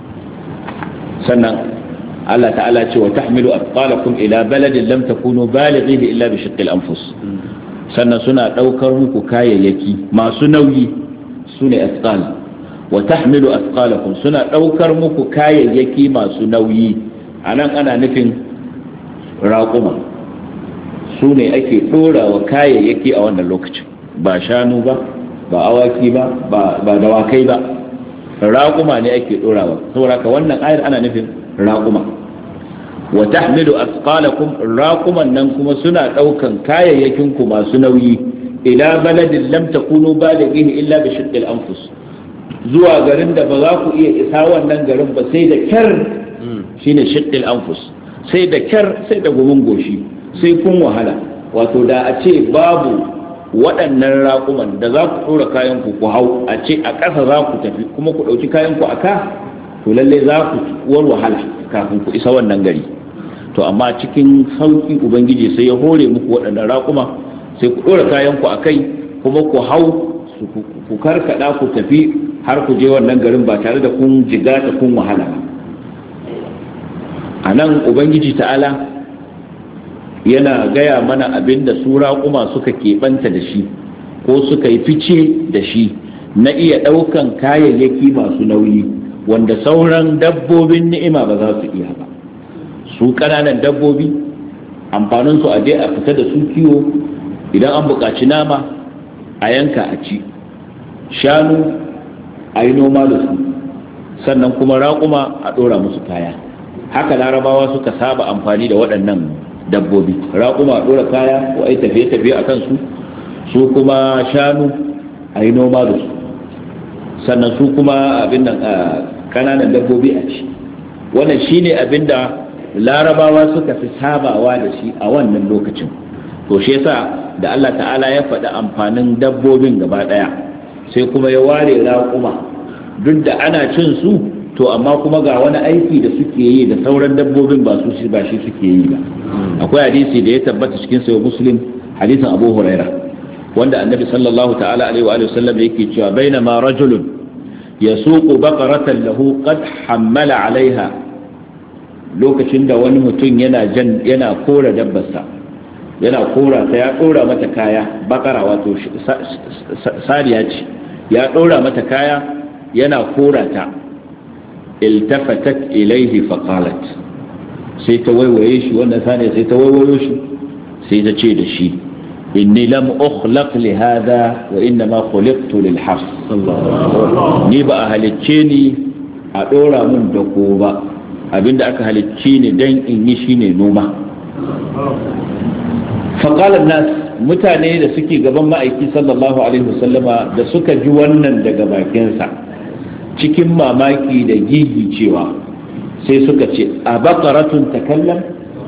Sannan Allah ta'ala ce wa tahmilu athqalakum ila baladin lam takunu balighihi illa bi shiqqil anfus. Sannan suna daukar muku kayayyaki masu nauyi, sune athqal. Wa tahmilu athqalakum, suna daukar muku kayayyaki masu nauyi. Anan ana nufin raquma, sune ake dora wa kayayyaki a wannan lokacin, ba shanu ba, ba awaki ba, ba dawakai ba, raquma ne ake dorawa. Saboda ka wannan ayar ana nufin raquma. Wa tahmilu athqalakum, raquman nan kuma suna daukan kayayyakin ku masu nauyi ila baladin lam takunu balighihi illa bi shiqqil anfus, zuwa garin da ba za ku iya isa wannan garin ba sai da kyar, shine shiqqil anfus, sai da kyar, sai da gumin goshi, sai kun wahala. Wato da a ce babu waɗannan raquman da za ku dora kayan ku ku hau, a ce a ƙasa za ku tafi kuma ku dauki kayan ku aka, to lalle za ku war wahala kafin ku isa wannan gari. To amma cikin sauki ubangiji sai ya hore muku waɗannan raƙuma, sai ku ɗora kayanku a kai kuma ku hau ku karkaɗa ku tafi har ku je wannan garin ba tare da kun jiga ta kun wahala ba. A nan ubangiji ta'ala yana gaya mana abin da su raƙuma suka keɓanta da shi ko suka yi fice da shi na iya ɗaukan kayayyaki masu nauyi wanda sauran dabbobin ni'ima ba za su iya ba. su ƙananan dabbobi amfaninsu a je a fita da su kiwo, idan an buƙaci nama a yanka a ci, shanu a yi noma da su, sannan kuma raƙuma a ɗora musu kaya. Haka larabawa suka saba amfani da waɗannan dabbobi, raƙuma a ɗora kaya ko a yi tafiye-tafiye a kansu, su kuma shanu a yi noma da su, sannan su kuma abin nan ƙananan dabbobi a ci. Wannan shine abin da larabawa suka fi sabawa da shi a wannan lokacin. To shi yasa da Allah ta'ala ya faɗi amfanin dabbobin gaba ɗaya, sai kuma ya ware raƙuma, duk da ana cin su, to amma kuma ga wani aiki da suke yi da sauran dabbobin ba su ba shi suke yi ba. Akwai hadisi da ya tabbata cikin sahih Muslim, hadisin Abu Huraira, wanda annabi sallallahu ta'ala alaihi wa sallam yake cewa bainama rajulun yasuqu baqaratan lahu qad hammala alaiha, lokacin da wani mutum yana jan yana kora dabbarsa, yana kora ta, ya dora mata kaya, bakara wato sariya ce, ya dora mata kaya yana kora ta, iltafatat ilaihi faqalat, sai ta waiwaye shi, wannan saniya sai ta waiwayo shi, sai ta ce da shi, inni lam ukhlaq li hada wa inna ma khuliqtu lil hafs. Ni ba a halicce ni a dora mun dako ba, abinda aka halicce ni dan in yi shine noma. faqala nas, mutane da suke gaban ma'aiki sallallahu alaihi wasallama da suka ji wannan daga bakinsa, cikin mamaki da gigi cewa, sai suka ce a baqaratun takallam,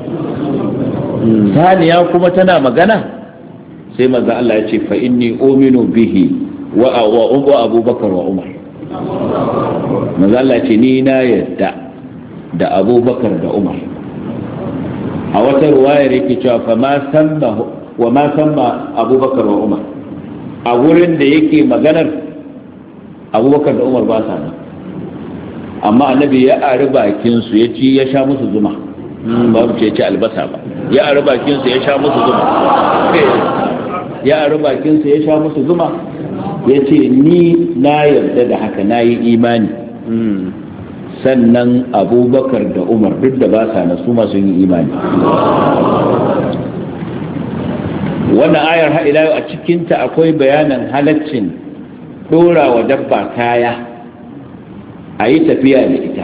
saniya kuma tana magana? Sai manzo Allah ya ce fa inni uminu bihi wa wa Abubakar wa Umar. Manzo Allah ya ce ni na yadda da Abubakar da Umar. A wata ruwayar yake cewa fa ma samma wa ma samma Abubakar wa Umar, a wurin da yake maganar Abubakar da Umar ba sa nan, amma annabi ya ari bakin su ya ci ya sha musu zuma, ba mu ce ci albasa ba, ya ari bakin su ya sha musu zuma, ya ari bakin su ya sha musu zuma, ya ce ni na yarda da haka, na yi imani. Sannan Abubakar da Umar duk da ba sa na su ma sun yi imani. Wannan ayar har ila yau a cikinta akwai bayanan halaccin dora wa dabba kaya a yi tafiya da ita,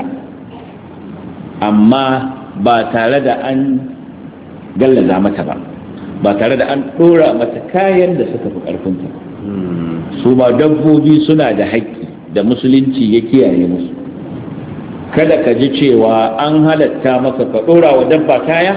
amma ba tare da an gallaza mata ba, ba tare da an dora mata kayan da suka fi karfinta. Su ma dabbobi suna da haƙƙi da musulunci ya kiyaye musu. Kada ka ji cewa an halatta maka ka dora wa dabba kaya,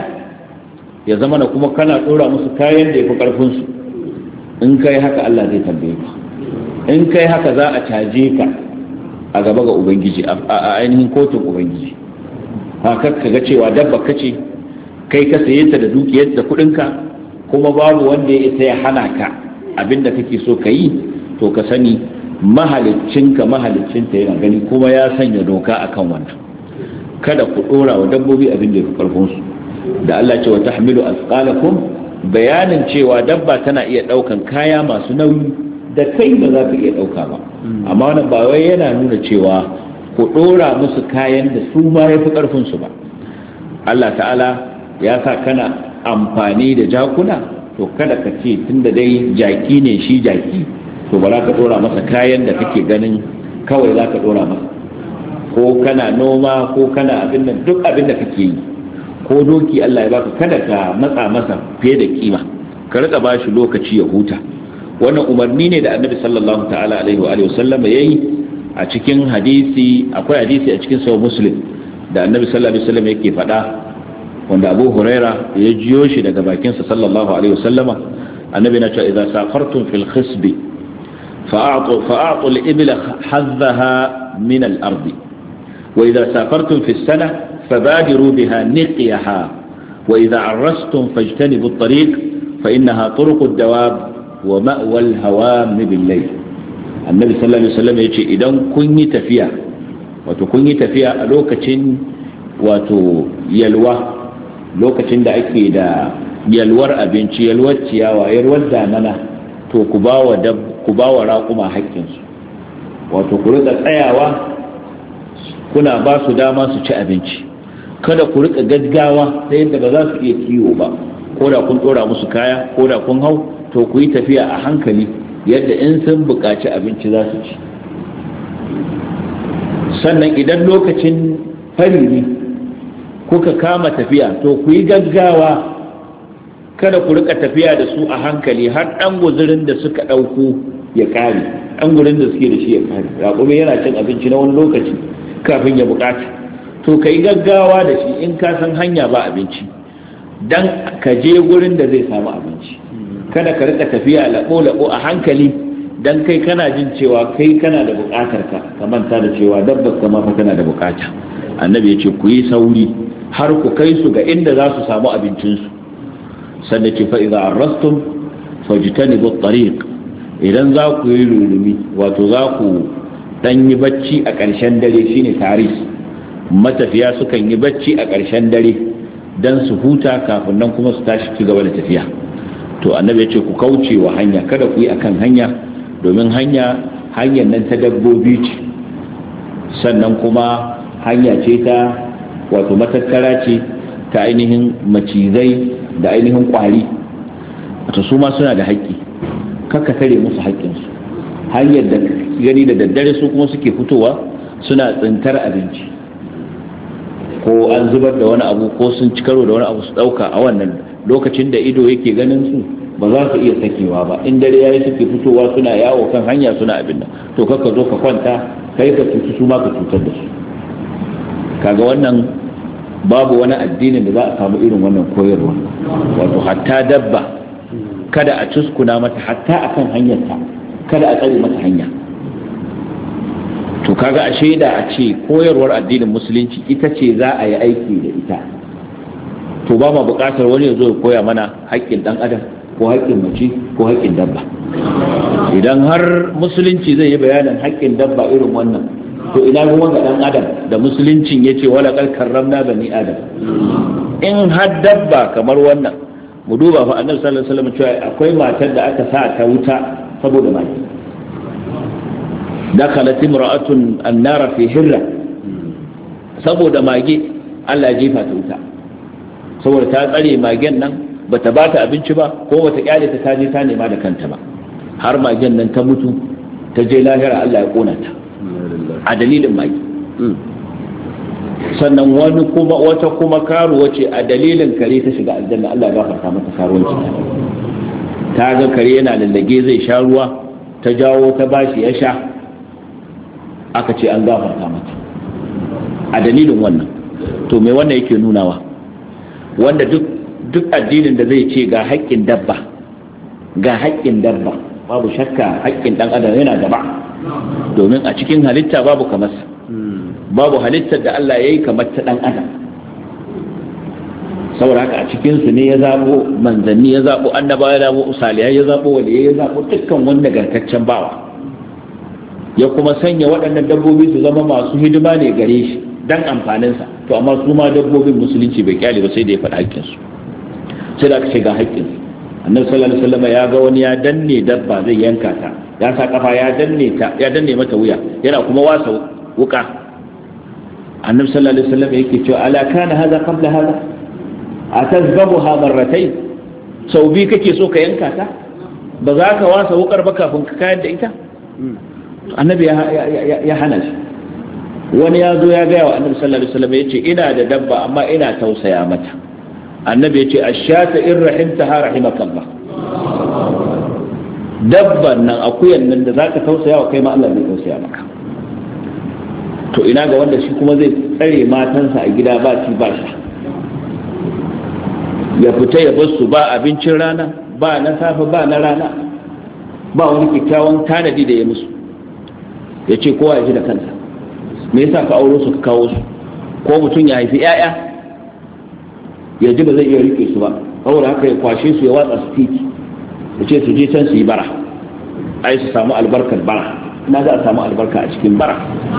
ya zama na kuma kana dora musu kayan da ya fi karfinsu. In kai haka Allah zai tambaye ka, in kai haka za a caje ka a gaba ga Ubangiji, a ainihin kotun Ubangiji. Haka ka ga cewa dabba kace kai ka saye ta da dukiyar da kuɗinka, kuma babu wanda ya isa ya hana ka abinda kake so ka yi, to ka sani mahaliccinka mahaliccinta yana gani kuma ya sanya doka akan wannan. Kada ku dora wa dabbobi abin da ya fi karfin su. Da Allah ce wa tahmilu asqalakum, bayanin cewa dabba tana iya daukan kaya masu nauyi da kai ba za ka iya dauka ba, amma wannan ba wai yana nuna cewa ku dora musu kayan da su ma ya fi karfin su ba. Allah ta'ala ya sa kana amfani da jakuna, to kada ka ce tunda dai jaki ne shi jaki, to ba za ka dora masa kayan da kake ganin kawai za ka dora masa, ko kana noma ko kana abin nan, duk abin da kake yi, ko doki Allah ya baka, kada ka matsa masa fiye da kima, ka rika ba shi lokaci ya huta. Wannan umarni ne da annabi sallallahu ta'ala alaihi wa alihi wasallama yayi a cikin hadisi. Akwai hadisi a cikin sahih Muslim da annabi sallallahu alaihi wasallam yake faɗa, wanda Abu Huraira ya jiyo shi daga bakinsa sallallahu alaihi wasallama. Annabi na cewa idza safartum fil khisbi fa'atu fa'atu al-ibla hazzaha min al-ard, wa idza safartum fi as-sana fabadiru biha niqyaha, wa idza arrastum fajtanibu at-tariq fa innaha turuq ad-dawab wa ma'wa al-hawam bil-layl. Annabi sallallahu alaihi wasallam yace idan kun yi tafiya, wato kun yi tafiya a lokacin wato yalwa, lokacin da ake da yalwar abinci, yalwar ciyawa, yalwar damana, to ku ba wa ku ba wa raƙuma haƙƙinsu, wato ku rika tsayawa kuna ba su dama su ci abinci, kada ku rika gaggawa ta yadda ba za su iya kiwo ba, ko da kun dora musu kaya ko da kun hau, to ku yi tafiya a hankali yadda in sun buƙaci abinci za su ci. Sannan idan lokacin fari ne kuka kama tafiya, to ku yi gaggawa, kada ku rika tafiya da su a hankali har ɗan guzurin da suka ɗauko ya ƙare, ɗan guzurin da suke da shi ya ƙare. Raƙumi yana cin abinci na wani lokaci kafin ya buƙata, to ka yi gaggawa da shi in ka san hanya ba abinci, dan ka je gurin da zai samu abinci. Kada ka rika tafiya laɓo-laɓo a hankali, dan kai kana jin cewa kai kana da buƙatar ka ka manta da cewa dabbar kama fa kana da buƙata. Annabi ya ce ku yi sauri har ku kai su ga inda za su samu abincinsu. Sannan ce fa'iza an rastun fajitani tariq, idan za ku yi rurumi, wato za ku ɗan yi bacci a ƙarshen dare, shine taris. Matafiya sukan yi bacci a ƙarshen dare don su huta kafin nan kuma su tashi ci gaba da tafiya. To annabi ya ce ku kauce wa hanya, kada ku yi akan hanya, domin hanya hanyar nan ta dabbobi ce, sannan kuma hanya ce ta wato matattara ce ta ainihin macizai da ainihin kwari, wato su ma suna da haƙƙi, kakka tare musu haƙƙinsu. Hanyar da gani da daddare su kuma suke fitowa suna tsintar abinci, ko an zubar da wani abu ko sun ci karo da wani abu su ɗauka a wannan lokacin da ido yake ganin su ba za su iya sakewa ba. In dare yayi suke fitowa suna yawo kan hanya suna abin nan, to kakka zo ka kwanta kai ka cuci su ma ka cutar da su. Kaga wannan babu wani addinin da za a samu irin wannan koyarwa, wato hatta dabba kada a cuskuna mata, hatta akan hanyarta kada a tsare mata hanya. To kaga a shaida a ce koyarwar addinin musulunci ita ce za a yi aiki da ita, to ba ma buƙatar wani ya zo ya koya mana haƙƙin ɗan adam ko haƙƙin mace ko haƙƙin dabba. Idan har musulunci zai yi bayanin haƙƙin dabba irin wannan, to ina kuma ga ɗan adam da musuluncin ya ce wala kal karramna bani adam. In har dabba kamar wannan, mu duba fa annabi sallallahu alaihi wasallam cewa akwai matar da aka sa ta wuta saboda mage. Dakhalat imra'atun an-nara fi hirra, saboda mage Allah ya jefa ta wuta, saboda ta tsare magen nan bata bata abinci ba ko bata kyale ta taje ta nema da kanta ba, har magen nan ta mutu ta je lahira Allah ya kona ta a dalilin mage. Sannan wani kuma wata kuma karuwa ce a dalilin kare ta shiga aljanna, Allah ya gafarta mata karuwanci. Ta ga kare yana lallage zai sha ruwa, ta jawo ta bashi ya sha, aka ce an gafarta mata a dalilin wannan. To me wannan yake nunawa? Wanda duk duk addinin da zai ce ga haƙƙin dabba ga haƙƙin dabba, babu shakka haƙƙin ɗan adam yana gaba, domin a cikin halitta babu kamar sa, babu halittar da Allah ya yi kamar ta ɗan adam. Saboda haka a cikin su ne ya zabo manzanni, ya zabo annaba, ya zabo salihai, ya zabo waliyai, ya zabo dukkan wanda gartaccen bawa, ya kuma sanya waɗannan dabbobi su zama masu hidima ne gare shi dan amfaninsa. To amma su ma dabbobin musulunci bai kyale ba, sai da ya faɗi haƙƙinsu, sai da aka ce ga haƙƙinsu. Annabi sallallahu alaihi wasallam ya ga wani ya danne dabba zai yanka ta, ya sa kafa ya danne ta, ya danne mata wuya, yana kuma wasa wuka. Annabi sallallahu alaihi wasallam yake cewa ala kana hada qabla hada atazbabuha marratayn, sau biyu kake so ka yanka ta, ba za ka wasa wukar ba kafin ka kayar da ita? Annabi ya hana shi. Wani ya zo ya gaya wa annabi sallallahu alaihi wasallam, ya ce ina da dabba amma ina tausaya mata. Annabi ya ce ashata in rahimtaha rahimakallah, dabban nan akuyan nan da zaka tausaya wa kai ma Allah zai tausaya maka. To ina ga wanda shi kuma zai tsare matansa a gida ba ci ba sha, ya fita ya bar su ba abincin rana, ba na safe ba na rana, ba wani kyakkyawan tanadi da ya musu. Ya ce kowa ya ji da kansa, me yasa ka auro su ka kawo su? Ko mutum ya haifi 'ya'ya ya ji ba zai iya rike su ba, saboda haka ya kwashe su ya watsa su titi, ya ce su je can su yi bara, ai su samu albarkar bara. Ina za a samu albarka a cikin bara?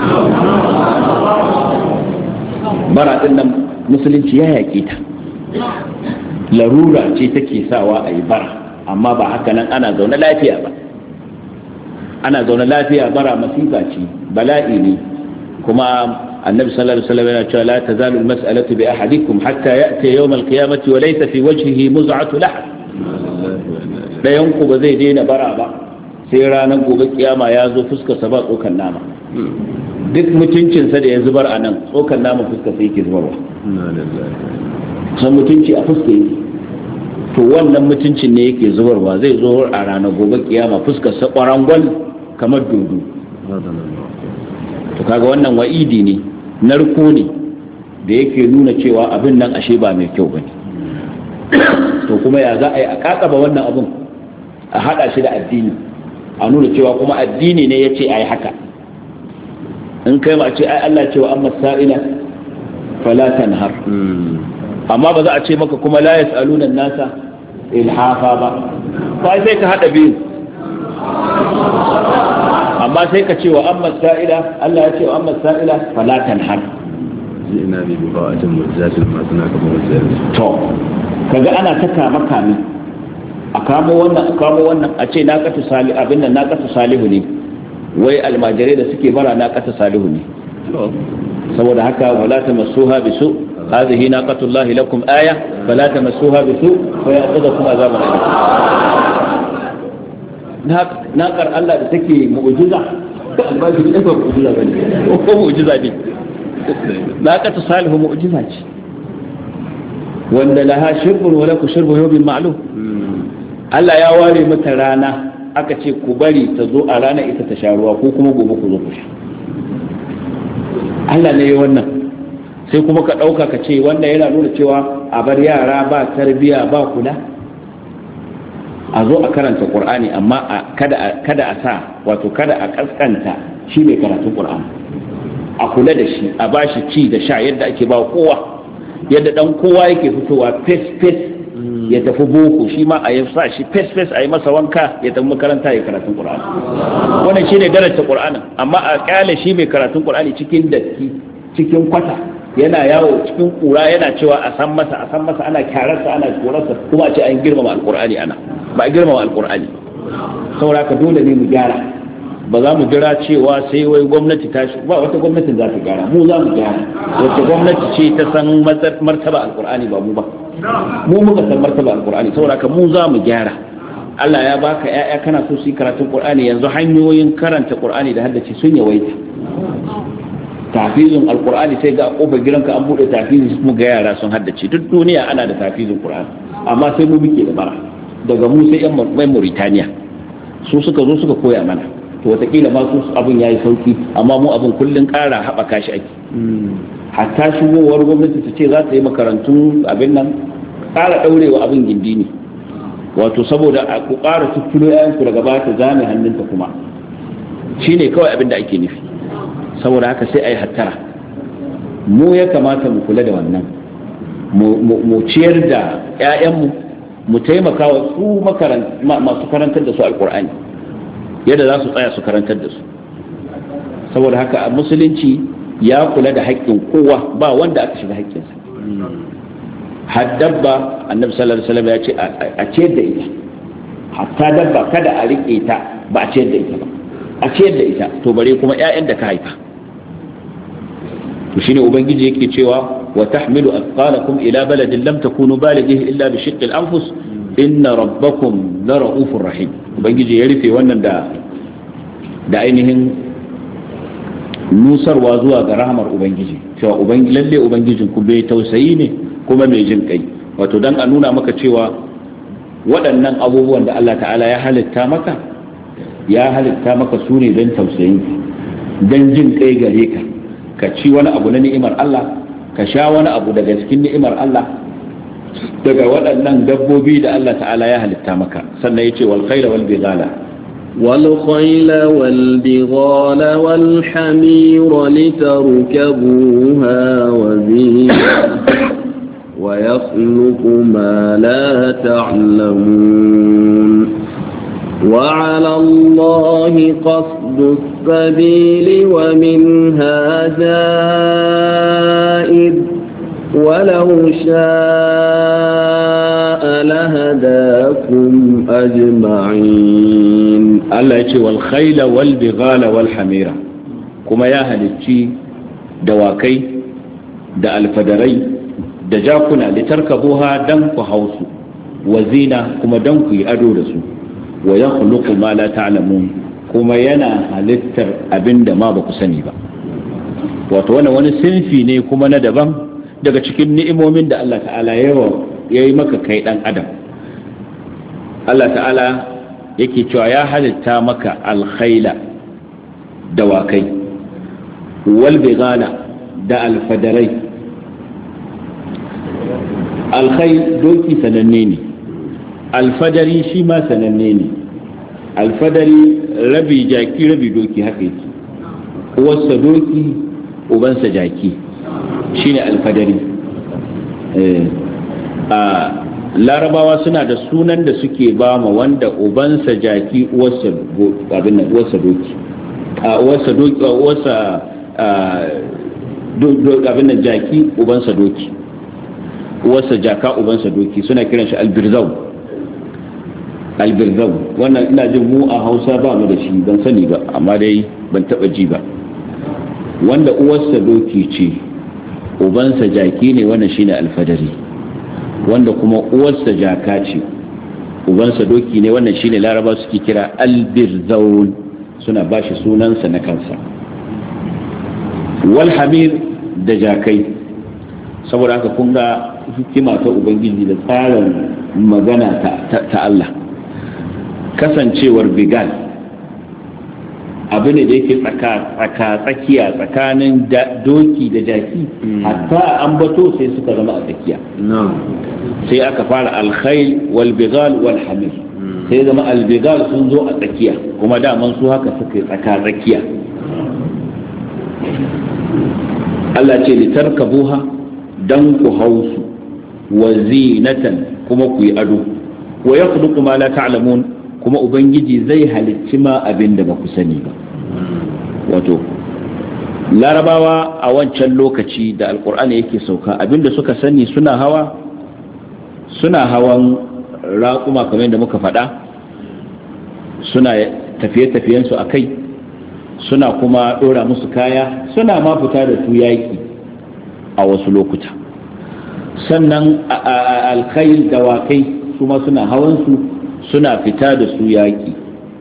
Bara din nan musulunci ya yaƙe ta, larura ce take sawa a yi bara, amma ba haka nan ana zaune lafiya ba. Ana zaune lafiya, bara masifa ce, bala'i ne, kuma annabi sallallahu alaihi wasallam yana cewa la tazalu al-mas'alatu bi ahadikum hatta ya'ti yawm al-qiyamati wa laysa fi wajhihi muz'atu lahm dayan ku ba zai daina bara ba sai ranar gobe kiyama ya zo fuskar sa ba tsokan nama duk mutuncin sa da ya zubar a nan tsokan nama fuskar sa yake zubarwa san mutunci a fuskar yake to wannan mutuncin ne yake zubarwa zai zo a ranar gobe kiyama fuskar sa kwarangwal kamar dodo to kaga wannan wa'idi ne narko ne da yake nuna cewa abin nan ashe ba mai kyau bane to kuma ya za a yi a kakaba wannan abin a hada shi da addini a nuna cewa kuma addini ne yace ai haka in kai ma ce ai Allah cewa amma sa'ila fala tanhar amma ba za a ce maka kuma la yasaluna an-nasa ilhafa ba sai sai ka hada biyu amma sai ka ce wa amma sa'ila Allah ya ce wa amma sa'ila fala tanhar ina bi ba'atin muzatil ma suna kamar zai to kaga ana ta kama kami a kamo wannan a kamo wannan a ce naqatu salih abin nan naqatu salihu ne wai almajirai da suke bara naqatu salihu ne saboda haka wala tamassuha bisu hadhihi naqatullahi lakum aya fala tamassuha bisu fa ya'khudhukum azaban alim naƙar Allah da take mu'ujiza ta albashi ne ba mu'ujiza ba ne ko mu'ujiza ne naƙatu salihu mu'ujiza ce wanda laha shirbun wa laku shirbu yawmin ma'lum Allah ya ware mata rana aka ce ku bari ta zo a rana ita ta sha ruwa ko kuma gobe ku zo ku sha Allah ne ya wannan sai kuma ka ɗauka ka ce wannan yana nuna cewa a bar yara ba tarbiya ba kula a zo a karanta ƙur'ani amma kada a sa wato kada a ƙasƙanta shi mai karatun ƙur'ani a kula da shi a ba shi ci da sha yadda ake ba kowa yadda ɗan kowa yake fitowa fes-fes ya tafi boko shi ma a yi sa shi fes-fes a yi masa wanka ya tafi makaranta ya karatun ƙur'ani wannan shi ne daraja ƙur'ani amma a ƙyale shi mai karatun ƙur'ani cikin datti cikin kwata yana yawo cikin ƙura yana cewa a san masa a san masa ana kyararsa ana korarsa kuma a ce an girmama alƙur'ani ana ba a girmama alkur'ani saboda ka dole ne mu gyara ba za mu jira cewa sai wai gwamnati ta shi ba wata gwamnatin za ta gyara mu za mu gyara wacce gwamnati ce ta san martaba alkur'ani ba mu ba mu muka san martaba alkur'ani saboda ka mu za mu gyara Allah ya baka ƴaƴa kana so su yi karatun qur'ani yanzu hanyoyin karanta qur'ani da haddace sun yawaita tafizin alkur'ani sai ga kofar gidanka an bude tafizi mu ga yara sun haddace duk duniya ana da tafizin qur'ani amma sai mu muke da bara daga mu sai yan mai Mauritania su suka zo suka koya mana to wataƙila ma su abin yayi sauki amma mu abin kullun ƙara haɓaka shi ake hatta shigowar gwamnati ta ce za ta yi makarantun abin nan ƙara ɗaurewa abin gindi ne wato saboda a ku ƙara tuttulo yayanku daga baya ta zame hannunta kuma shine kawai abin da ake nufi saboda haka sai a yi hattara mu ya kamata mu kula da wannan mu ciyar da 'ya'yanmu mu taimaka wa su masu karantar da su alkur'ani yadda za su tsaya su karantar da su saboda haka a musulunci ya kula da haƙƙin kowa ba wanda aka shiga haƙƙinsa har dabba annabi sallallahu alaihi wasallam ya ce a ciyar da ita hatta dabba kada a riƙe ta ba a ciyar da ita ba a ciyar da ita to bare kuma ƴaƴan da ka haifa to shine ubangiji yake cewa wa tahmilu athqalakum ila baladin lam takunu balighihi illa bi shiqqi al-anfus inna rabbakum la ra'ufur rahim ubangiji ya rufe wannan da da ainihin nusarwa zuwa ga rahmar ubangiji cewa ubangiji lalle ubangijin ku bai tausayi ne kuma mai jin kai wato dan a nuna maka cewa waɗannan abubuwan da Allah ta'ala ya halitta maka ya halitta maka su ne don tausayin don jin kai gare ka ka ci wani abu na ni'imar Allah ka sha wani abu daga cikin ni'imar Allah daga waɗannan dabbobi da Allah ta'ala ya halitta maka sannan yace wal khayla wal bighala wal khayla wal bighala wal hamira litarkabuha wa zinata wa yakhluqu ma la ta'lamun وعلى الله قصد السبيل ومنها جائر ولو شاء لهداكم أجمعين الله يقول والخيل والبغال والحميرة كما يا هلتشي dawakai da alfadarai da jakuna litarkabuha dan ku hausu wa zina kuma dan ku yi ado da su wa yakhluqu ma la ta'lamun kuma yana halittar abinda ma ba ku sani ba. Wato wannan wani sinfi ne kuma na daban daga cikin ni'imomin da Allah ta'ala ya yi maka kai dan adam. Allah ta'ala yake cewa ya halitta maka alkhaila dawakai wal bighala da alfadarai. Alkhayl doki sananne ne, alfadari shi ma sananne ne. Alfadari rabi jaki rabi doki haka yake, uwarsa doki ubansa jaki shine alfadari. a larabawa suna da sunan da suke ba ma wanda ubansa jaki uwarsa abin nan uwarsa doki a uwarsa doki uwarsa abin nan jaki ubansa doki uwarsa jaka ubansa doki suna kiran shi albirzau. albirzau wannan ina jin mu a Hausa ba mu da shi, ban sani ba amma dai ban taba ji ba. wanda uwarsa doki ce ubansa jaki ne, wannan shine alfadari. wanda kuma uwarsa jaka ce ubansa doki ne, wannan shine laraba suke kira albirzaun, suna bashi sunansa na kansa. wal hamir da jakai, saboda haka kun ga hikima ta ubangiji da tsarin magana ta, ta Allah. Kasancewar bigal abu ne da yake tsaka tsakiya tsakanin doki da jaki, hatta an bato sai suka zama a tsakiya. sai aka fara alkhail wal bigal wal hamir, sai zama albigal sun zo a tsakiya, kuma daman su haka suka yi tsaka tsakiya. Allah ce litarkabuha dan ku hausu wa zinatan kuma ku yi ado, wa yakhluqu ma la ta'lamun kuma ubangiji zai halicci ma abin da ba ku sani ba. Wato larabawa a wancan lokaci da alkur'ani yake sauka, abinda suka sani suna hawa suna hawan raƙuma kamar yadda muka faɗa, suna tafiye-tafiyensu a kai, suna kuma ɗora musu kaya, suna ma fita da su yaƙi a wasu lokuta. Sannan alkhail dawakai su ma suna hawansu, suna fita da su yaƙi.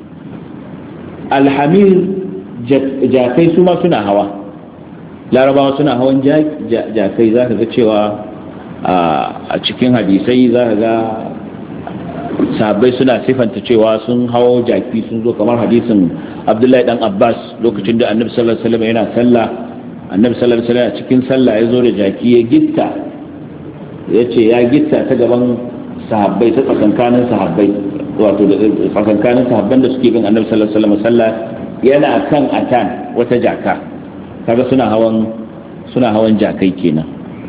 Alhamir jakai su ma suna hawa, larabawa suna hawan jakai. za ka ga cewa a cikin hadisai za ka ga sahabbai suna sifanta cewa sun hawo jaki sun zo, kamar hadisin Abdullahi dan Abbas lokacin da Annabi sallallahu alaihi wasallam yana sallah, Annabi sallallahu alaihi wasallam cikin sallah ya zo da jaki ya gitta, ya ce ya gitta ta gaban sahabbai, ta tsakankanin sahabbai, wato da tsakankanin sahabban da suke bin Annabi sallallahu alaihi wasallam sallah, yana kan atan wata jaka. kaga suna hawan suna hawan jakai kenan.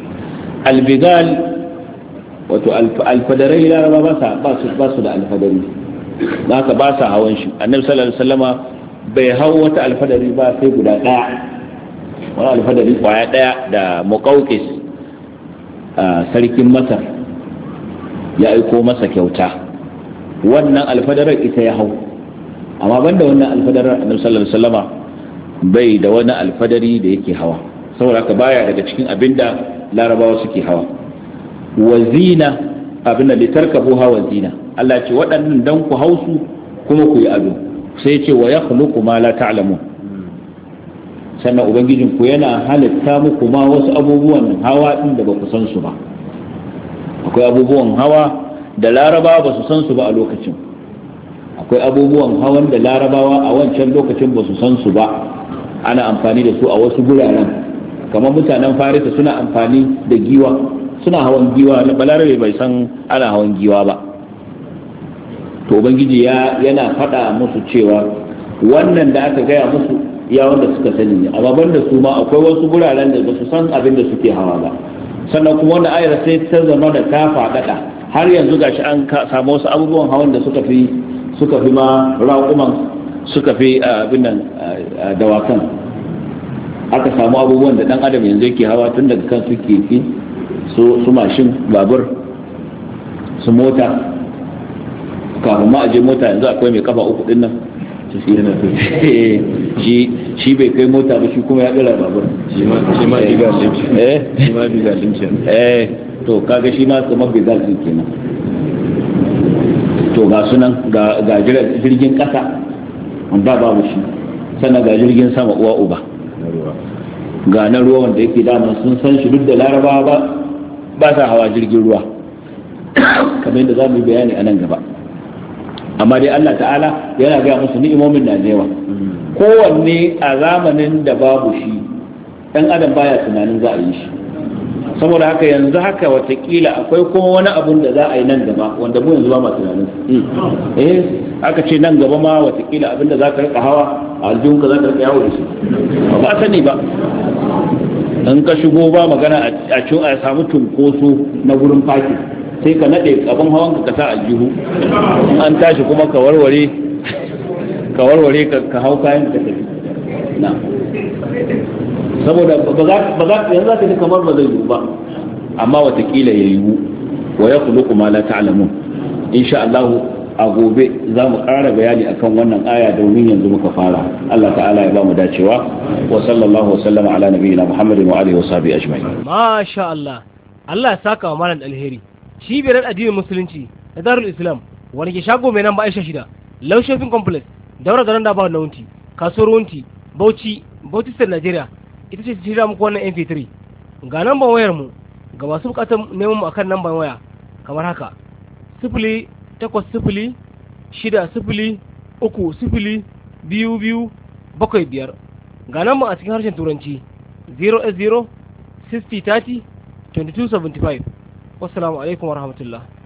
Albigal wato alfadarai laraba ba sa ba su ba su da alfadari, haka ba sa hawan shi. Annabi sallallahu alaihi wasallama bai hau wata alfadari ba sai guda daya, wani alfadari kwaya daya da Muqawqis sarkin Masar ya aiko masa kyauta. Wannan alfadarar ita ya hau, amma banda wannan alfadarar Annabi sallallahu alaihi wasallama bai da wani alfadari da yake hawa, saboda haka baya daga cikin abinda larabawa suke hawa. Wazina abinda litarkabuha wazina, Allah ce waɗannan dan ku hausu kuma ku yi ado. Sai ce wa yakhluqu ma la ta'lamun, sannan ubangijin ku yana halitta muku ma wasu abubuwan hawa din da ba ku san su ba. Akwai abubuwan hawa da larabawa ba su san su ba a lokacin, akwai abubuwan hawan da larabawa a wancan lokacin ba su san su ba, ana amfani da su a wasu guraren. Kamar mutanen Farisa suna amfani da giwa, suna hawan giwa, balarabe bai san ana hawan giwa ba. To ubangiji ya yana faɗa musu cewa wannan da aka gaya musu ya wanda suka sani ne, amma banda su ma akwai wasu guraren da ba su san abin da suke hawa ba. Sannan kuma wannan ayar sai ta zama da ta faɗaɗa, har yanzu gashi an samu wasu abubuwan hawan da suka fi suka fi ma raƙuman, suka fi abin nan dawakan. Aka samu abubuwan da ɗan adam yanzu yake hawa, tun daga kan su keke, su mashin, babur, su mota. Kafin ma aje mota yanzu akwai mai kafa uku din nan, shi shi bai kai mota ba shi kuma ya dora babur shi ma shi ma bigal limshin eh shi ma bigal limshin eh to kaga shi ma kamar bigal din kenan to ga sunan ga ga jirgin kasa wanda babu shi sannan ga jirgin sama uwa uba ga na ruwa wanda yake dama sun san shi duk da larabawa ba ba sa hawa jirgin ruwa kamar yadda za mu yi bayani a nan gaba amma dai Allah ta'ala yana gaya musu ni'imomin na yawa kowanne a zamanin da babu shi ɗan adam baya tunanin za a yi shi saboda haka yanzu haka watakila akwai kuma wani abun da za a yi nan gaba wanda mu yanzu ba ma tunanin eh aka ce nan gaba ma watakila abin da za ka rika hawa a aljihunka za ka rika yawo da shi ba a sani ba in ka shigo ba magana a cin a samu tunkoso na gurin faki sai ka nade abin hawan ka sa aljihu an tashi kuma ka warware ka warware ka hau kayan ka tafi na saboda ba za ka yanzu ka ji kamar ba zai yiwu ba amma watakila ya yiwu wa ya khuluqu ma la ta'lamun insha Allah a gobe za mu ƙara bayani akan wannan aya domin yanzu muka fara Allah ta'ala ya ba mu dacewa wa sallallahu wa sallama ala nabiyyina Muhammadin wa alihi wa sahbihi ajma'in masha Allah Allah ya saka wa malam alheri cibiyar addinin musulunci da Darul Islam wani ke shago mai nan ba Aisha shida Low Shopping Complex daura garin da ba na wunti kasuwar wunti Bauchi Bauchi State Nigeria ita ce shirya muku wannan M P three ga namban wayar mu ga masu bukatar neman mu akan namban waya kamar haka sifili takwas sifili shida sifili uku sifili biyu biyu bakwai biyar ga namban a cikin harshen turanci zero eight zero sixty thirty twenty-two seventy-five wassalamu alaikum warahmatullahi